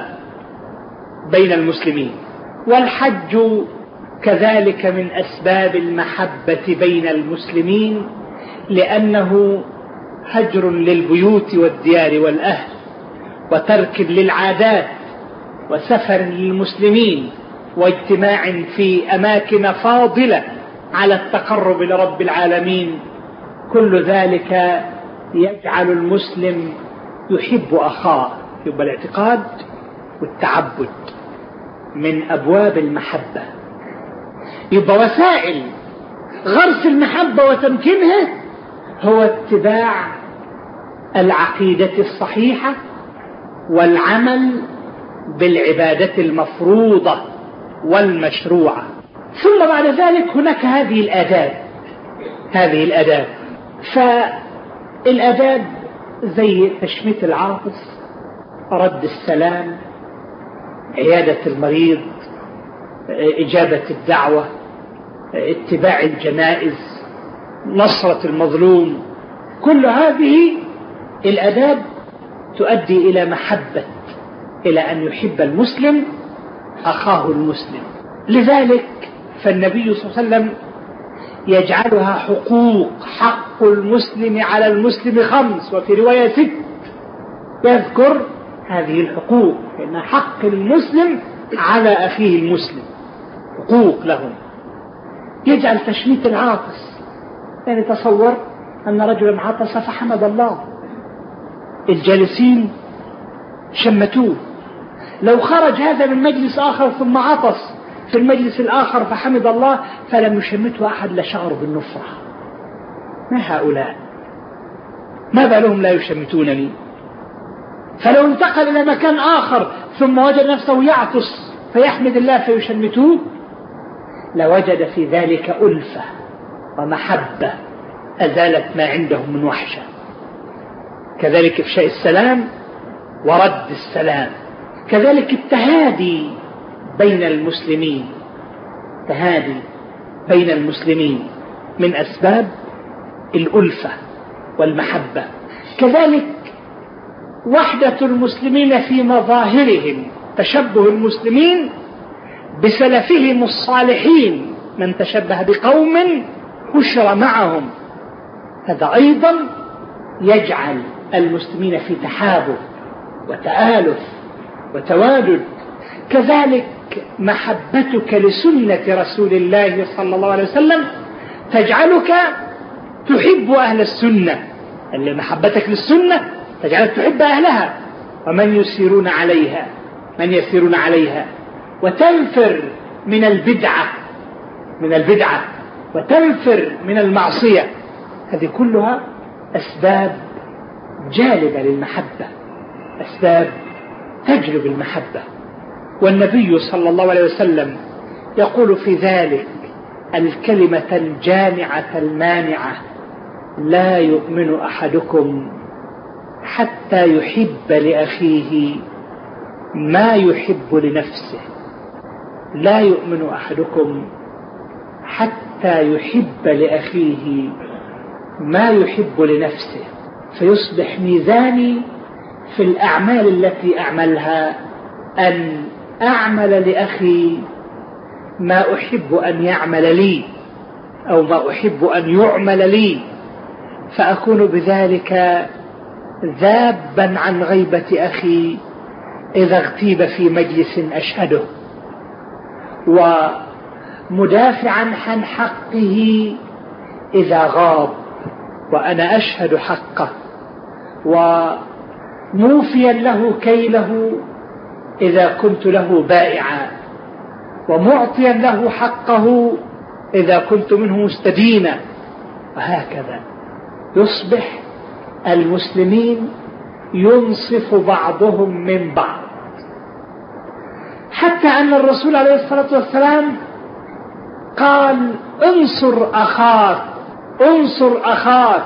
بين المسلمين. والحج كذلك من أسباب المحبة بين المسلمين، لأنه هجر للبيوت والديار والأهل وترك للعادات وسفر للمسلمين واجتماع في أماكن فاضلة على التقرب لرب العالمين. كل ذلك يجعل المسلم يحب أخاه. يبقى الاعتقاد والتعبد من أبواب المحبة. يبقى وسائل غرس المحبة وتمكينها هو اتباع العقيدة الصحيحة والعمل بالعبادة المفروضة والمشروعة. ثم بعد ذلك هناك هذه الآداب هذه الآداب فالآداب زي تشميت العاطس، رد السلام، عيادة المريض، إجابة الدعوة، اتباع الجنائز، نصرة المظلوم. كل هذه الآداب تؤدي إلى محبة، إلى أن يحب المسلم أخاه المسلم. لذلك فالنبي صلى الله عليه وسلم يجعلها حقوق. حق المسلم على المسلم خمس، وفي رواية ست، يذكر هذه الحقوق، لأن حق المسلم على أخيه المسلم حقوق لهم. يجعل تشميت العاطس، يعني تصور أن رجلا عطس فحمد الله، الجالسين شمتوه. لو خرج هذا من مجلس آخر ثم عطس في المجلس الآخر فحمد الله فلم يشمته أحد لشعر بالنفرة. ما هؤلاء؟ ما بالهم لا يشمتونني؟ فلو انتقل إلى مكان آخر ثم وجد نفسه يعطس فيحمد الله فيشمتوه لوجد في ذلك ألفة ومحبة أزالت ما عندهم من وحشة. كذلك إفشاء السلام ورد السلام، كذلك التهادي بين المسلمين. تهادي بين المسلمين من أسباب الألفة والمحبة. كذلك وحدة المسلمين في مظاهرهم، تشبه المسلمين بسلفهم الصالحين، من تشبه بقوم حشر معهم. هذا أيضا يجعل المسلمين في تحابب وتآلف وتوادد. كذلك محبتك لسنة رسول الله صلى الله عليه وسلم تجعلك تحب أهل السنة، اللي محبتك للسنة تجعلك تحب أهلها ومن يسيرون عليها من يسيرون عليها وتنفر من البدعة من البدعة وتنفر من المعصية. هذه كلها أسباب جالبة للمحبة، أسباب تجلب المحبة. والنبي صلى الله عليه وسلم يقول في ذلك الكلمة الجامعة المانعة: لا يؤمن أحدكم حتى يحب لأخيه ما يحب لنفسه. لا يؤمن أحدكم حتى يحب لأخيه ما يحب لنفسه. فيصبح ميزاني في الأعمال التي أعملها أن أعمل لأخي ما أحب أن يعمل لي أو ما أحب أن يعمل لي، فأكون بذلك ذابا عن غيبة أخي إذا اغتيب في مجلس أشهده، ومدافعا عن حقه إذا غاب وأنا أشهد حقه، وموفيا له كيله إذا كنت له بائعا، ومعطيا له حقه إذا كنت منه مستدينا. وهكذا يصبح المسلمين ينصف بعضهم من بعض، حتى أن الرسول عليه الصلاة والسلام قال: انصر أخاك انصر أخاك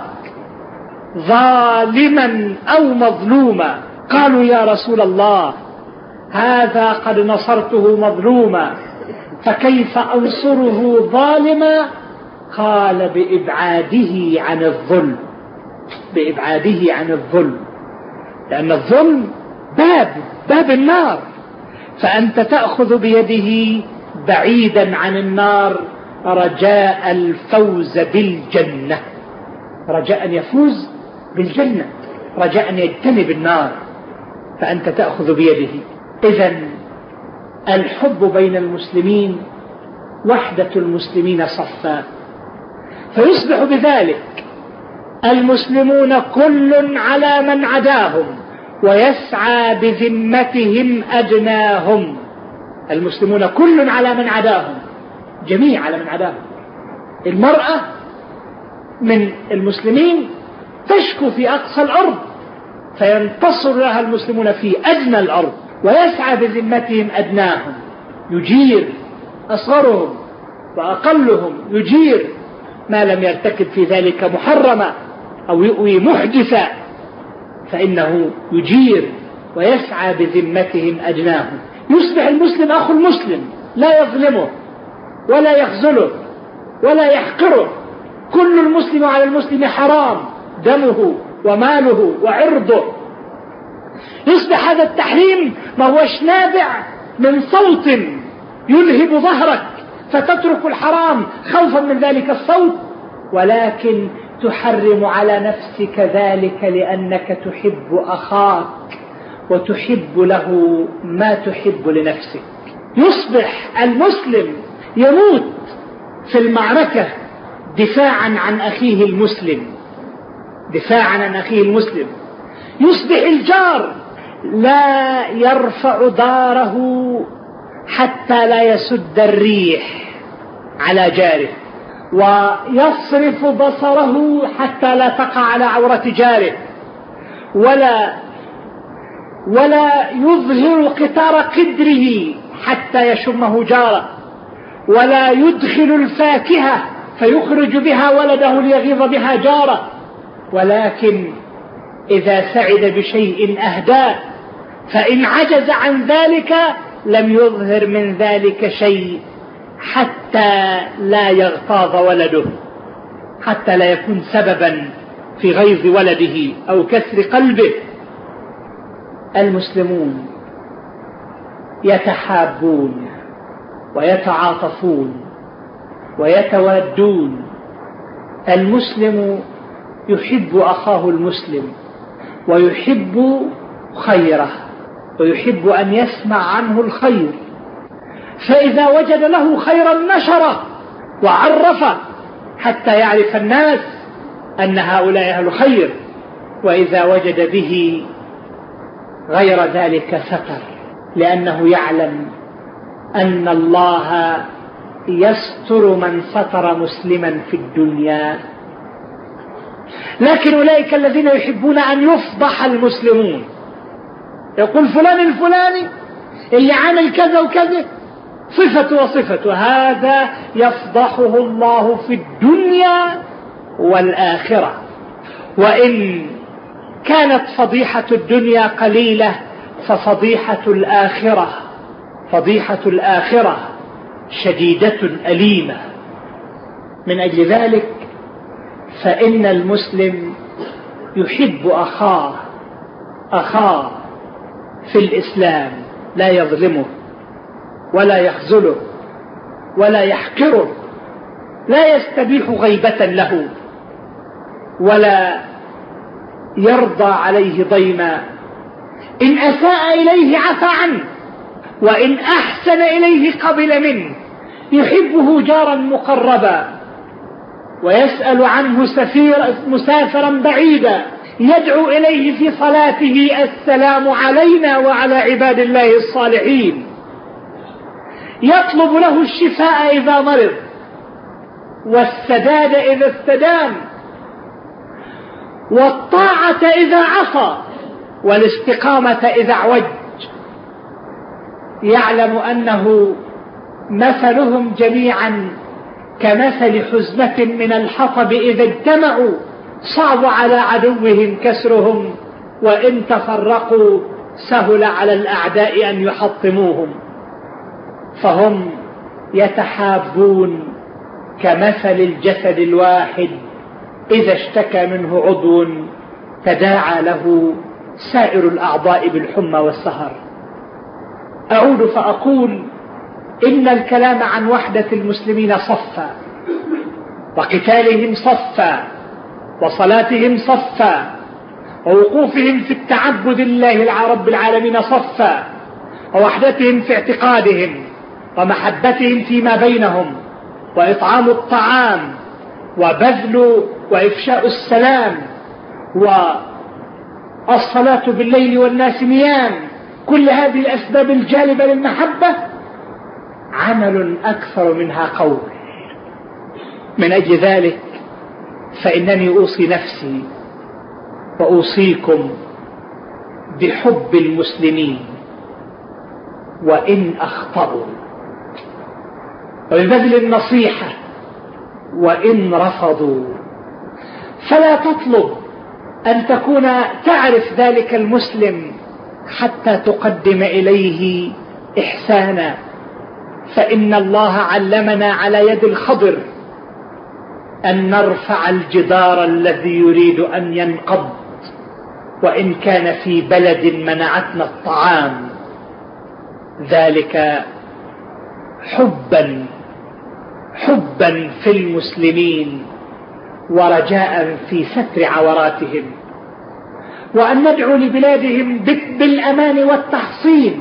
ظالما أو مظلوما. قالوا: يا رسول الله، هذا قد نصرته مظلوما، فكيف أنصره ظالما؟ قال: بإبعاده عن الظلم، بإبعاده عن الظلم، لأن الظلم باب باب النار، فأنت تأخذ بيده بعيدا عن النار رجاء الفوز بالجنة، رجاء أن يفوز بالجنة، رجاء أن يجتنب النار، فأنت تأخذ بيده. إذن الحب بين المسلمين وحدة المسلمين صفا، فيصبح بذلك المسلمون كل على من عداهم ويسعى بذمتهم أدناهم. المسلمون كل على من عداهم، جميع على من عداهم. المرأة من المسلمين تشكو في أقصى الأرض فينتصر لها المسلمون في أدنى الأرض، ويسعى بذمتهم أدناهم، يجير أصغرهم وأقلهم، يجير ما لم يرتكب في ذلك محرما أو يؤوي محدثا، فإنه يجير ويسعى بذمتهم أدناهم. يصبح المسلم أخو المسلم، لا يظلمه ولا يخذله ولا يحقره. كل المسلم على المسلم حرام دمه وماله وعرضه. يصبح هذا التحريم ما هوش نابع من صوت يلهب ظهرك فتترك الحرام خوفا من ذلك الصوت، ولكن تحرم على نفسك ذلك لأنك تحب أخاك وتحب له ما تحب لنفسك. يصبح المسلم يموت في المعركة دفاعا عن أخيه المسلم، دفاعا عن أخيه المسلم. يصبح الجار لا يرفع داره حتى لا يسد الريح على جاره، ويصرف بصره حتى لا تقع على عورة جاره، ولا ولا يظهر قطار قدره حتى يشمه جاره، ولا يدخل الفاكهة فيخرج بها ولده ليغيظ بها جاره، ولكن إذا سعد بشيء أهداه، فإن عجز عن ذلك لم يظهر من ذلك شيء حتى لا يغتاظ ولده، حتى لا يكون سببا في غيظ ولده أو كسر قلبه. المسلمون يتحابون ويتعاطفون ويتوادون. المسلم يحب أخاه المسلم ويحب خيره ويحب أن يسمع عنه الخير، فإذا وجد له خيرا نشره وعرفه حتى يعرف الناس أن هؤلاء أهل خير، وإذا وجد به غير ذلك ستر، لأنه يعلم أن الله يستر من ستر مسلما في الدنيا. لكن أولئك الذين يحبون أن يفضح المسلمون، يقول فلان الفلاني اللي عمل كذا وكذا صفة وصفة، هذا يفضحه الله في الدنيا والآخرة. وإن كانت فضيحة الدنيا قليلة ففضيحة الآخرة فضيحة الآخرة شديدة أليمة. من أجل ذلك فإن المسلم يحب أخاه أخاه في الإسلام، لا يظلمه ولا يخذله ولا يحقره، لا يستبيح غيبة له ولا يرضى عليه ضيما. إن أساء إليه عفى عنه، وإن أحسن إليه قبل منه. يحبه جارا مقربا ويسأل عنه سفير مسافرا بعيدا، يدعو إليه في صلاته: السلام علينا وعلى عباد الله الصالحين. يطلب له الشفاء إذا مرض، والسداد إذا استدام، والطاعة إذا عصى، والاستقامة إذا اعوج. يعلم أنه مثلهم جميعا كمثل حزمة من الحطب إذا اجتمعوا صعب على عدوهم كسرهم، وإن تفرقوا سهل على الأعداء أن يحطموهم. فهم يتحابون كمثل الجسد الواحد إذا اشتكى منه عضو تداعى له سائر الأعضاء بالحمى والسهر. أعود فأقول إن الكلام عن وحدة المسلمين صفا، وقتالهم صفا، وصلاتهم صفا، ووقوفهم في التعبد لله رب العالمين صفا، ووحدتهم في اعتقادهم، ومحبتهم فيما بينهم، وإطعام الطعام، وبذل وإفشاء السلام، والصلاة بالليل والناس نيام. كل هذه الأسباب الجالبة للمحبة عمل أكثر منها قول. من أجل ذلك فإنني أوصي نفسي وأوصيكم بحب المسلمين وإن أخطأوا، وببذل النصيحة وإن رفضوا. فلا تطلب أن تكون تعرف ذلك المسلم حتى تقدم إليه إحسانا، فإن الله علمنا على يد الخضر أن نرفع الجدار الذي يريد أن ينقض، وإن كان في بلد منعتنا الطعام، ذلك حبا حبا في المسلمين ورجاء في ستر عوراتهم، وأن ندعو لبلادهم بالأمان والتحصين.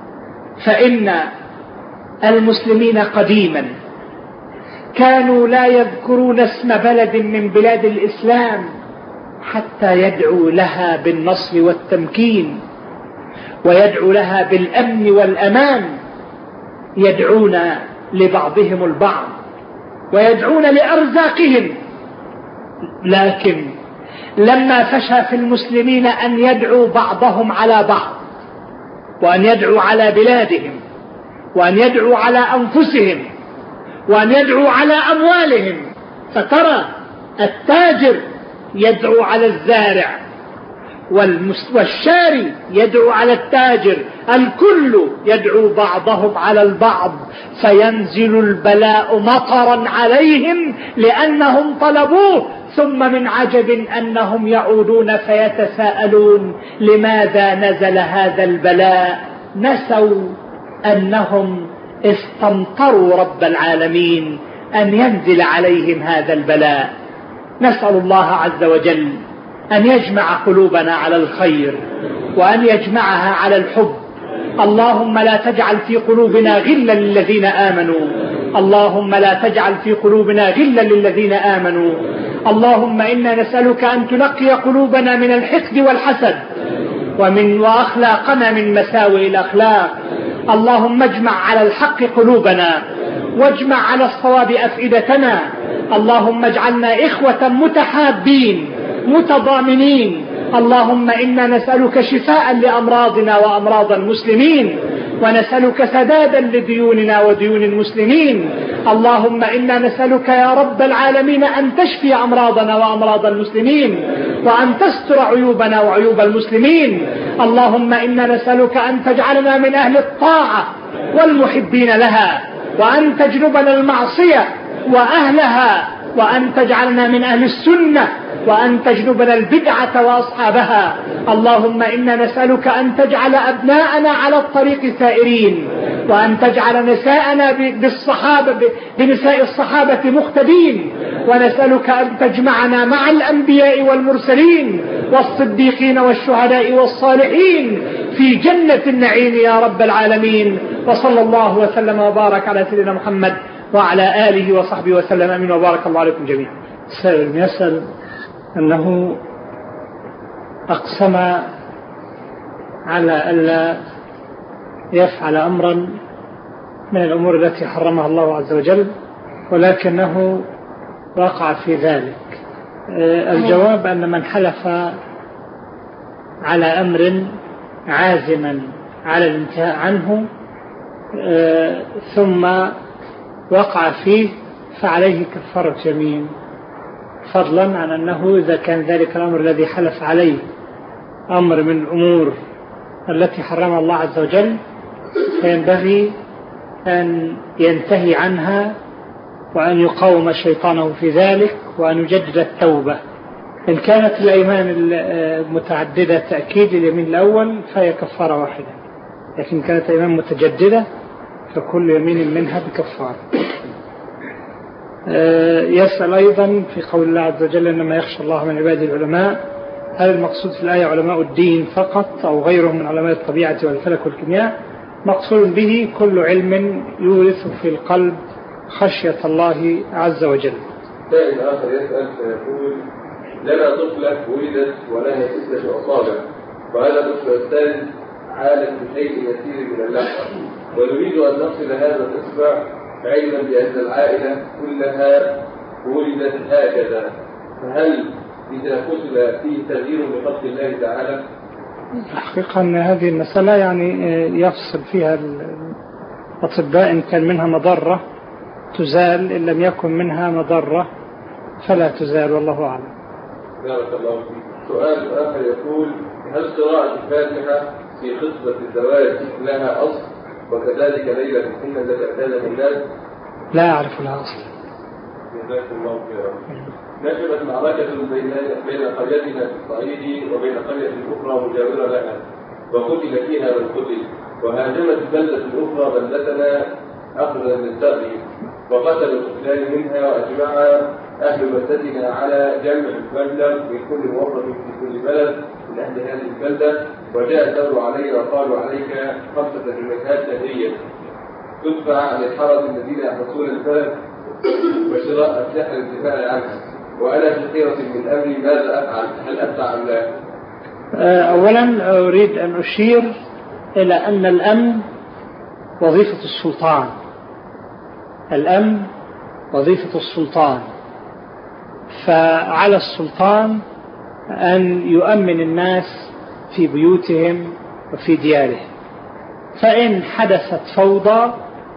فإن المسلمين قديما كانوا لا يذكرون اسم بلد من بلاد الإسلام حتى يدعو لها بالنصر والتمكين، ويدعو لها بالأمن والأمان. يدعون لبعضهم البعض ويدعون لأرزاقهم، لكن لما فشى في المسلمين أن يدعوا بعضهم على بعض، وأن يدعوا على بلادهم، وأن يدعوا على أنفسهم، وأن يدعوا على أموالهم، فترى التاجر يدعو على الزارع، والشاري يدعو على التاجر، الكل يدعو بعضهم على البعض، فينزل البلاء مطرا عليهم لأنهم طلبوه. ثم من عجب أنهم يعودون فيتساءلون: لماذا نزل هذا البلاء؟ نسوا أنهم استمطروا رب العالمين أن ينزل عليهم هذا البلاء. نسأل الله عز وجل أن يجمع قلوبنا على الخير، وأن يجمعها على الحب. اللهم لا تجعل في قلوبنا غلا للذين آمنوا، اللهم لا تجعل في قلوبنا غلا للذين آمنوا. اللهم إنا نسألك أن تنقي قلوبنا من الحقد والحسد، ومن وأخلاقنا من مساوئ الأخلاق. اللهم اجمع على الحق قلوبنا، واجمع على الصواب أفئدتنا. اللهم اجعلنا إخوة متحابين متضامنين. اللهم إنا نسألك شفاء لأمراضنا وأمراض المسلمين، ونسألك سدادا لديوننا وديون المسلمين. اللهم إنا نسألك يا رب العالمين أن تشفي أمراضنا وأمراض المسلمين، وأن تستر عيوبنا وعيوب المسلمين. اللهم إنا نسألك أن تجعلنا من أهل الطاعة والمحبين لها، وأن تجنبنا المعصية وأهلها وأن تجعلنا من أهل السنة، وأن تجنبنا البدعة وأصحابها. اللهم إنا نسألك أن تجعل أبناءنا على الطريق سائرين، وأن تجعل نساءنا بالصحابة بنساء الصحابة مقتدين، ونسألك أن تجمعنا مع الأنبياء والمرسلين والصديقين والشهداء والصالحين في جنة النعيم يا رب العالمين. وصلى الله وسلم وبارك على سيدنا محمد وعلى آله وصحبه وسلم. أمين وبارك الله عليكم جميعا. السائل يسأل أنه أقسم على ألا يفعل أمرا من الأمور التي حرمها الله عز وجل، ولكنه وقع في ذلك. الجواب أن من حلف على أمر عازما على الانتهاء عنه ثم وقع فيه فعليه كفارة يمين، فضلا عن أنه إذا كان ذلك الأمر الذي حلف عليه أمر من الأمور التي حرمها الله عز وجل فينبغي أن ينتهي عنها، وأن يقاوم شيطانه في ذلك، وأن يجدد التوبة. إن كانت الأيمان المتعددة تأكيد اليمين الأول فهي كفارة واحدة، لكن كانت أيمان متجددة فكل يمين منها بكفارة. يسأل أيضا في قول الله عز وجل إنما يخشى الله من عباده العلماء، هل المقصود في الآية علماء الدين فقط أو غيرهم من علماء الطبيعة والفلك والكيمياء؟ مقصود به كل علم يورث في القلب خشية الله عز وجل. سائل آخر يسأل فيقول: لنا طفلة ولدت ولها ستة أصابع، وهذا الطفل الثالث عالم بشيء يسير من اللحم، ونريد أن نصل هذا الإصبع علما بأن العائلة كلها ولدت هكذا، فهل إذا قتل فيه تغيير لخلق الله تعالى؟ حقيقة أن هذه المسألة يعني يفصل فيها الأطباء، إن كان منها مضرة تزال، إن لم يكن منها مضرة فلا تزال، والله أعلم. بارك الله فيك. سؤال آخر يقول: هل قراءة الفاتحة في خطبة الزواج لها أصل، وكذلك ليلة السنة التي اعتادها الناس؟ لا أعرف لها أصل. جزاكم الله خيرا. نشبت معركة بين بين قريتنا في الصعيد وبين قرية أخرى مجاورة لها، وقتل فيها من قتل، وهاجمت بلدة أخرى بلدتنا أخذا للثغر، وقتلوا القتلان منها، وأجمع أهل بلدتنا على جمع المبلغ من كل موظف في كل بلد من أهل هذه البلدة، وجاء الدور علينا وقالوا: عليك خمسة جنيهات شهرية تدفع عن الحرس الذين يحرسون البلد وشراء أسلحة للدفاع عنها، وأنا في خيرة من أمري، ماذا أفعل؟ هل أدفع أم لا؟ أولا أريد أن أشير إلى أن الأمن وظيفة السلطان. الأمن وظيفة السلطان، فعلى السلطان أن يؤمن الناس في بيوتهم وفي ديارهم. فإن حدثت فوضى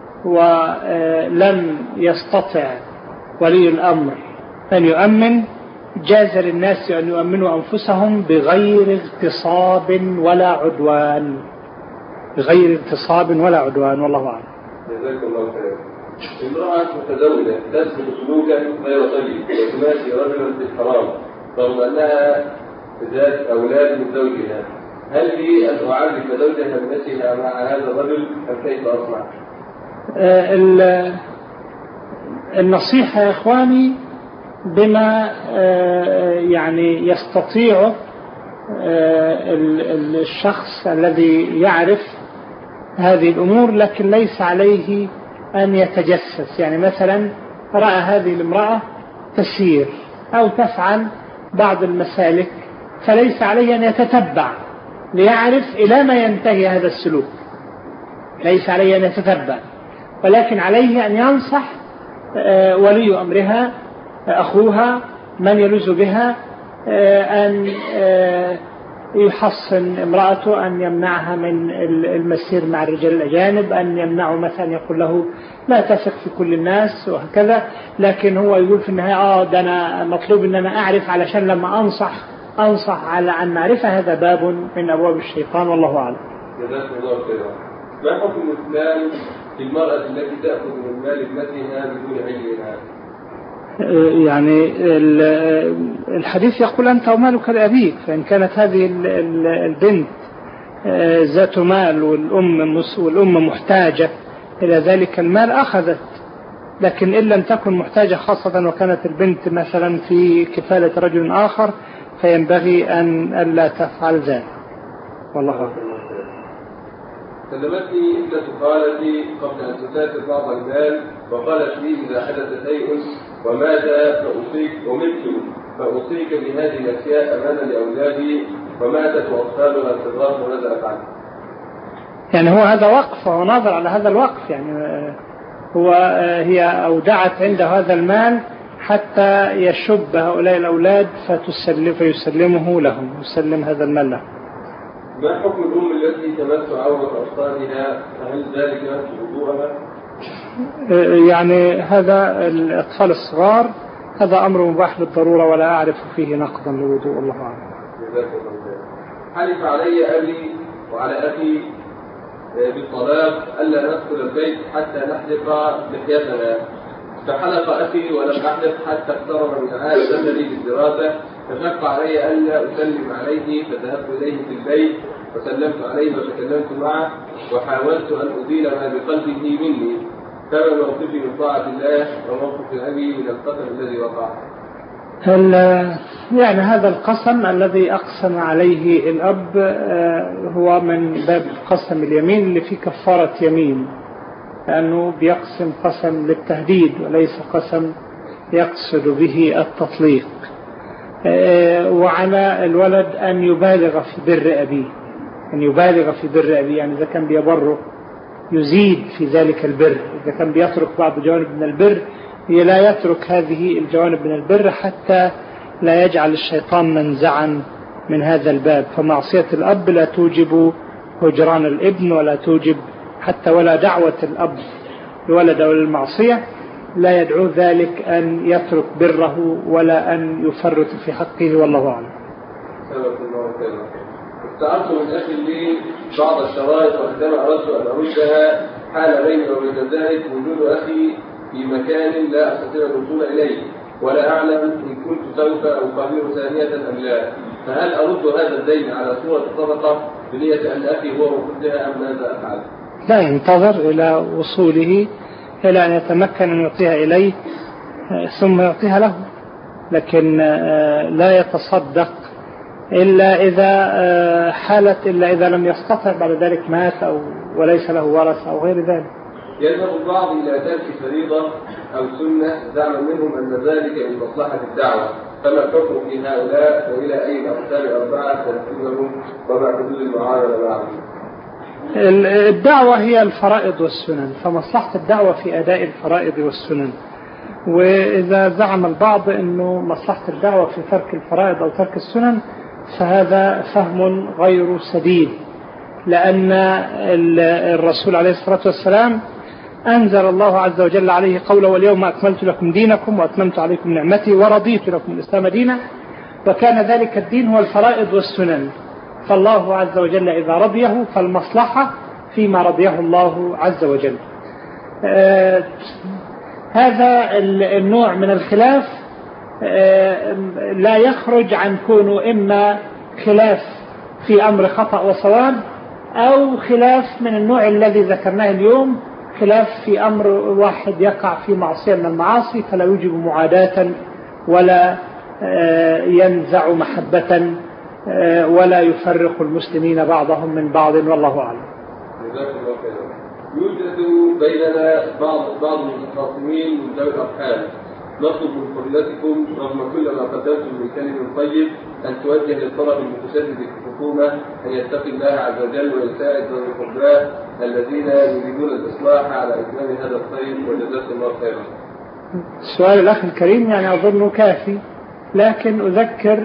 ولم يستطع ولي الأمر أن يؤمن، جاز للناس أن يؤمنوا أنفسهم بغير اغتصاب ولا عدوان، بغير اغتصاب ولا عدوان، والله أعلم. جزاك الله خير. امرأة متزوجة تسلك سلوكا غير طيب وتماشي رجلا في الحرام رغم أنها ذات أولاد من زوجها، هل لي أن أعرف زوجها بنفسها مع هذا الرجل أم كيف أصنع؟ آه النصيحة يا إخواني بما آه يعني يستطيع آه الشخص الذي يعرف هذه الأمور، لكن ليس عليه أن يتجسس. يعني مثلا رأى هذه الامرأة تسير أو تفعل بعض المسالك، فليس عليه أن يتتبع ليعرف إلى ما ينتهي هذا السلوك، ليس عليه أن يتتبع، ولكن عليه أن ينصح ولي أمرها، أخوها، من يلوذ بها، أن يحصن امرأته، أن يمنعها من المسير مع الرجال الأجانب، أن يمنعه مثلا، يقول له لا تثق في كل الناس وهكذا. لكن هو يقول في النهاية آه ده أنا مطلوب أن أنا أعرف علشان لما أنصح أنصح على عن معرفة، هذا باب من أبواب الشيطان، والله أعلم. جزاكم الله خيرا. ما حكم الإسلام في المرأة التي تأخذ من مال ابنتها بدون علمها؟ يعني الحديث يقول أنت ومالك لأبيك، فإن كانت هذه البنت ذات مال والأم والأم محتاجة إلى ذلك المال أخذت، لكن إن لم تكن محتاجة خاصة وكانت البنت مثلا في كفالة رجل آخر فينبغي أن ألا تفعل ذلك. والله أعلم. كلمتني ابنة خالتي قبل أن تسافر بعض المال وقالت لي إذا حدث شيء ومات فأوصيك ومت فأوصيك بهذه الأشياء أمانا لأولادي، وماتت وأطفالها الصغار وماذا أفعل؟ يعني هو هذا وقف وهو ناظر على هذا الوقف، يعني هو هي أودعت عنده هذا المال حتى يشب هؤلاء الأولاد فتسلم فيسلمه لهم، يسلم هذا المال لهم. ما حكم الأم التي تمس عورة أطفالها؟ هل ذلك ينقض وضوءها؟ يعني هذا الأطفال الصغار هذا أمر مباح بالضرورة ولا أعرف فيه نقضا لوضوء. الله أعلم. حلف علي أبي وعلى أخي بالطلاق ألا ندخل البيت حتى نحلق لحيتنا، فحلق أخي ولم أحلق حتى اقترب من عام زمني بالدراسة، فشق علي ألا أسلم عليه، فذهبت إليه في البيت وسلمت عليه وتكلمت معه وحاولت أن أزيل ما بقلبه مني، فما موقفي من طاعة الله وموقف أبي من القسم الذي وقع؟ يعني هذا القسم الذي أقسم عليه الأب هو من باب قسم اليمين اللي فيه كفارة يمين، لأنه بيقسم قسم للتهديد وليس قسم يقصد به التطليق. وعلى الولد أن يبالغ في بر أبيه، أن يبالغ في بر أبيه، يعني إذا كان بيبره يزيد في ذلك البر، إذا كان بيترك بعض جوانب من البر لا يترك هذه الجوانب من البر حتى لا يجعل الشيطان منزعا من هذا الباب. فمعصية الأب لا توجب هجران الابن ولا توجب حتى ولا دعوة الأب لولد أو للمعصية، لا يدعو ذلك أن يترك بره ولا أن يفرط في حقه. والله أعلم. استعرت من أخي لي بعض الشرائط وعندما أردت أن أردها حال بيني وبين ذلك وجود أخي في مكان لا أستطيع الوصول إليه ولا أعلم إن كنت سوف أقابله ثانية أم لا، فهل أرد هذا الدين على صورة صدقة بنية أن أخي هو وقتها أم ماذا أفعل؟ لا، ينتظر إلى وصوله إلى أن يتمكن أن يعطيها إليه ثم يعطيها له، لكن لا يتصدق إلا إذا حالت إلا إذا لم يستطع بعد ذلك مات أو وليس له ورث أو غير ذلك. يذهب البعض إلى ترك فريضة أو سنة زعما منهم أن ذلك من مصلحة الدعوة، فما الحكم في هؤلاء وإلى أي الأقسام الأربعة تنفذهم وما حدود المعاملة معهم؟ الدعوة هي الفرائض والسنن، فمصلحة الدعوة في أداء الفرائض والسنن. وإذا زعم البعض أنه مصلحة الدعوة في ترك الفرائض أو ترك السنن فهذا فهم غير سديد، لأن الرسول عليه الصلاة والسلام أنزل الله عز وجل عليه قوله واليوم أكملت لكم دينكم وأتممت عليكم نعمتي ورضيت لكم الإسلام دينا، وكان ذلك الدين هو الفرائض والسنن. فالله عز وجل إذا رضيه فالمصلحة فيما رضيه الله عز وجل. آه هذا النوع من الخلاف آه لا يخرج عن كونه إما خلاف في أمر خطأ وصواب أو خلاف من النوع الذي ذكرناه اليوم، خلاف في أمر واحد يقع في معصية من المعاصي فلا يوجب معاداة ولا آه ينزع محبة ولا يفرق المسلمين بعضهم من بعض. والله أعلم. يوجد بيننا بعض بعض المتخاصمين من ذوي الأرحام، نطلب من فضيلتكم رغم كل ما قدمتم من كلمة طيب أن توجه للطلب المتشدد في الحكومة أن يتقي الله عز وجل ويساعد ذوي القربى الذين يريدون الإصلاح على إتمام هذا الخير، وجزاكم الله خيرا. السؤال الأخ الكريم يعني أظنه كافي، لكن أذكر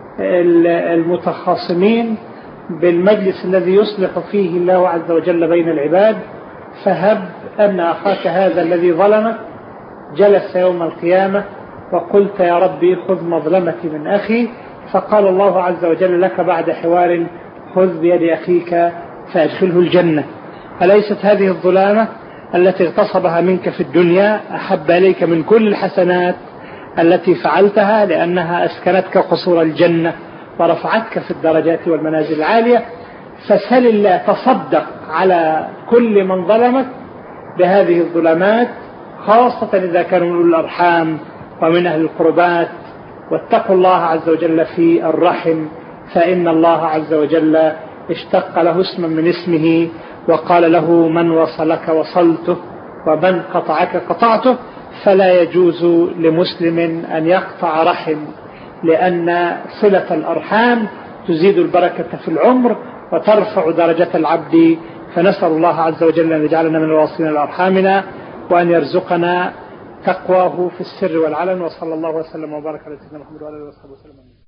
المتخاصمين بالمجلس الذي يصلح فيه الله عز وجل بين العباد. فهب أن أخاك هذا الذي ظلمك جلس يوم القيامة وقلت يا ربي خذ مظلمتي من أخي، فقال الله عز وجل لك بعد حوار خذ بيد أخيك فأدخله الجنة. أليست هذه الظلامة التي اغتصبها منك في الدنيا أحب إليك من كل الحسنات التي فعلتها، لأنها أسكنتك قصور الجنة ورفعتك في الدرجات والمنازل العالية. فسل الله، تصدق على كل من ظلمك بهذه الظلمات، خاصة إذا كانوا من الأرحام ومن أهل القربات. واتقوا الله عز وجل في الرحم، فإن الله عز وجل اشتق له اسما من اسمه وقال له: من وصلك وصلته ومن قطعك قطعته. فلا يجوز لمسلم أن يقطع رحم، لأن صلة الأرحام تزيد البركة في العمر وترفع درجة العبد. فنسأل الله عز وجل أن يجعلنا من الواصلين لأرحامنا، وأن يرزقنا تقواه في السر والعلن. وصلى الله وسلم وبارك على سيدنا محمد وعلى آله وصحبه وسلم.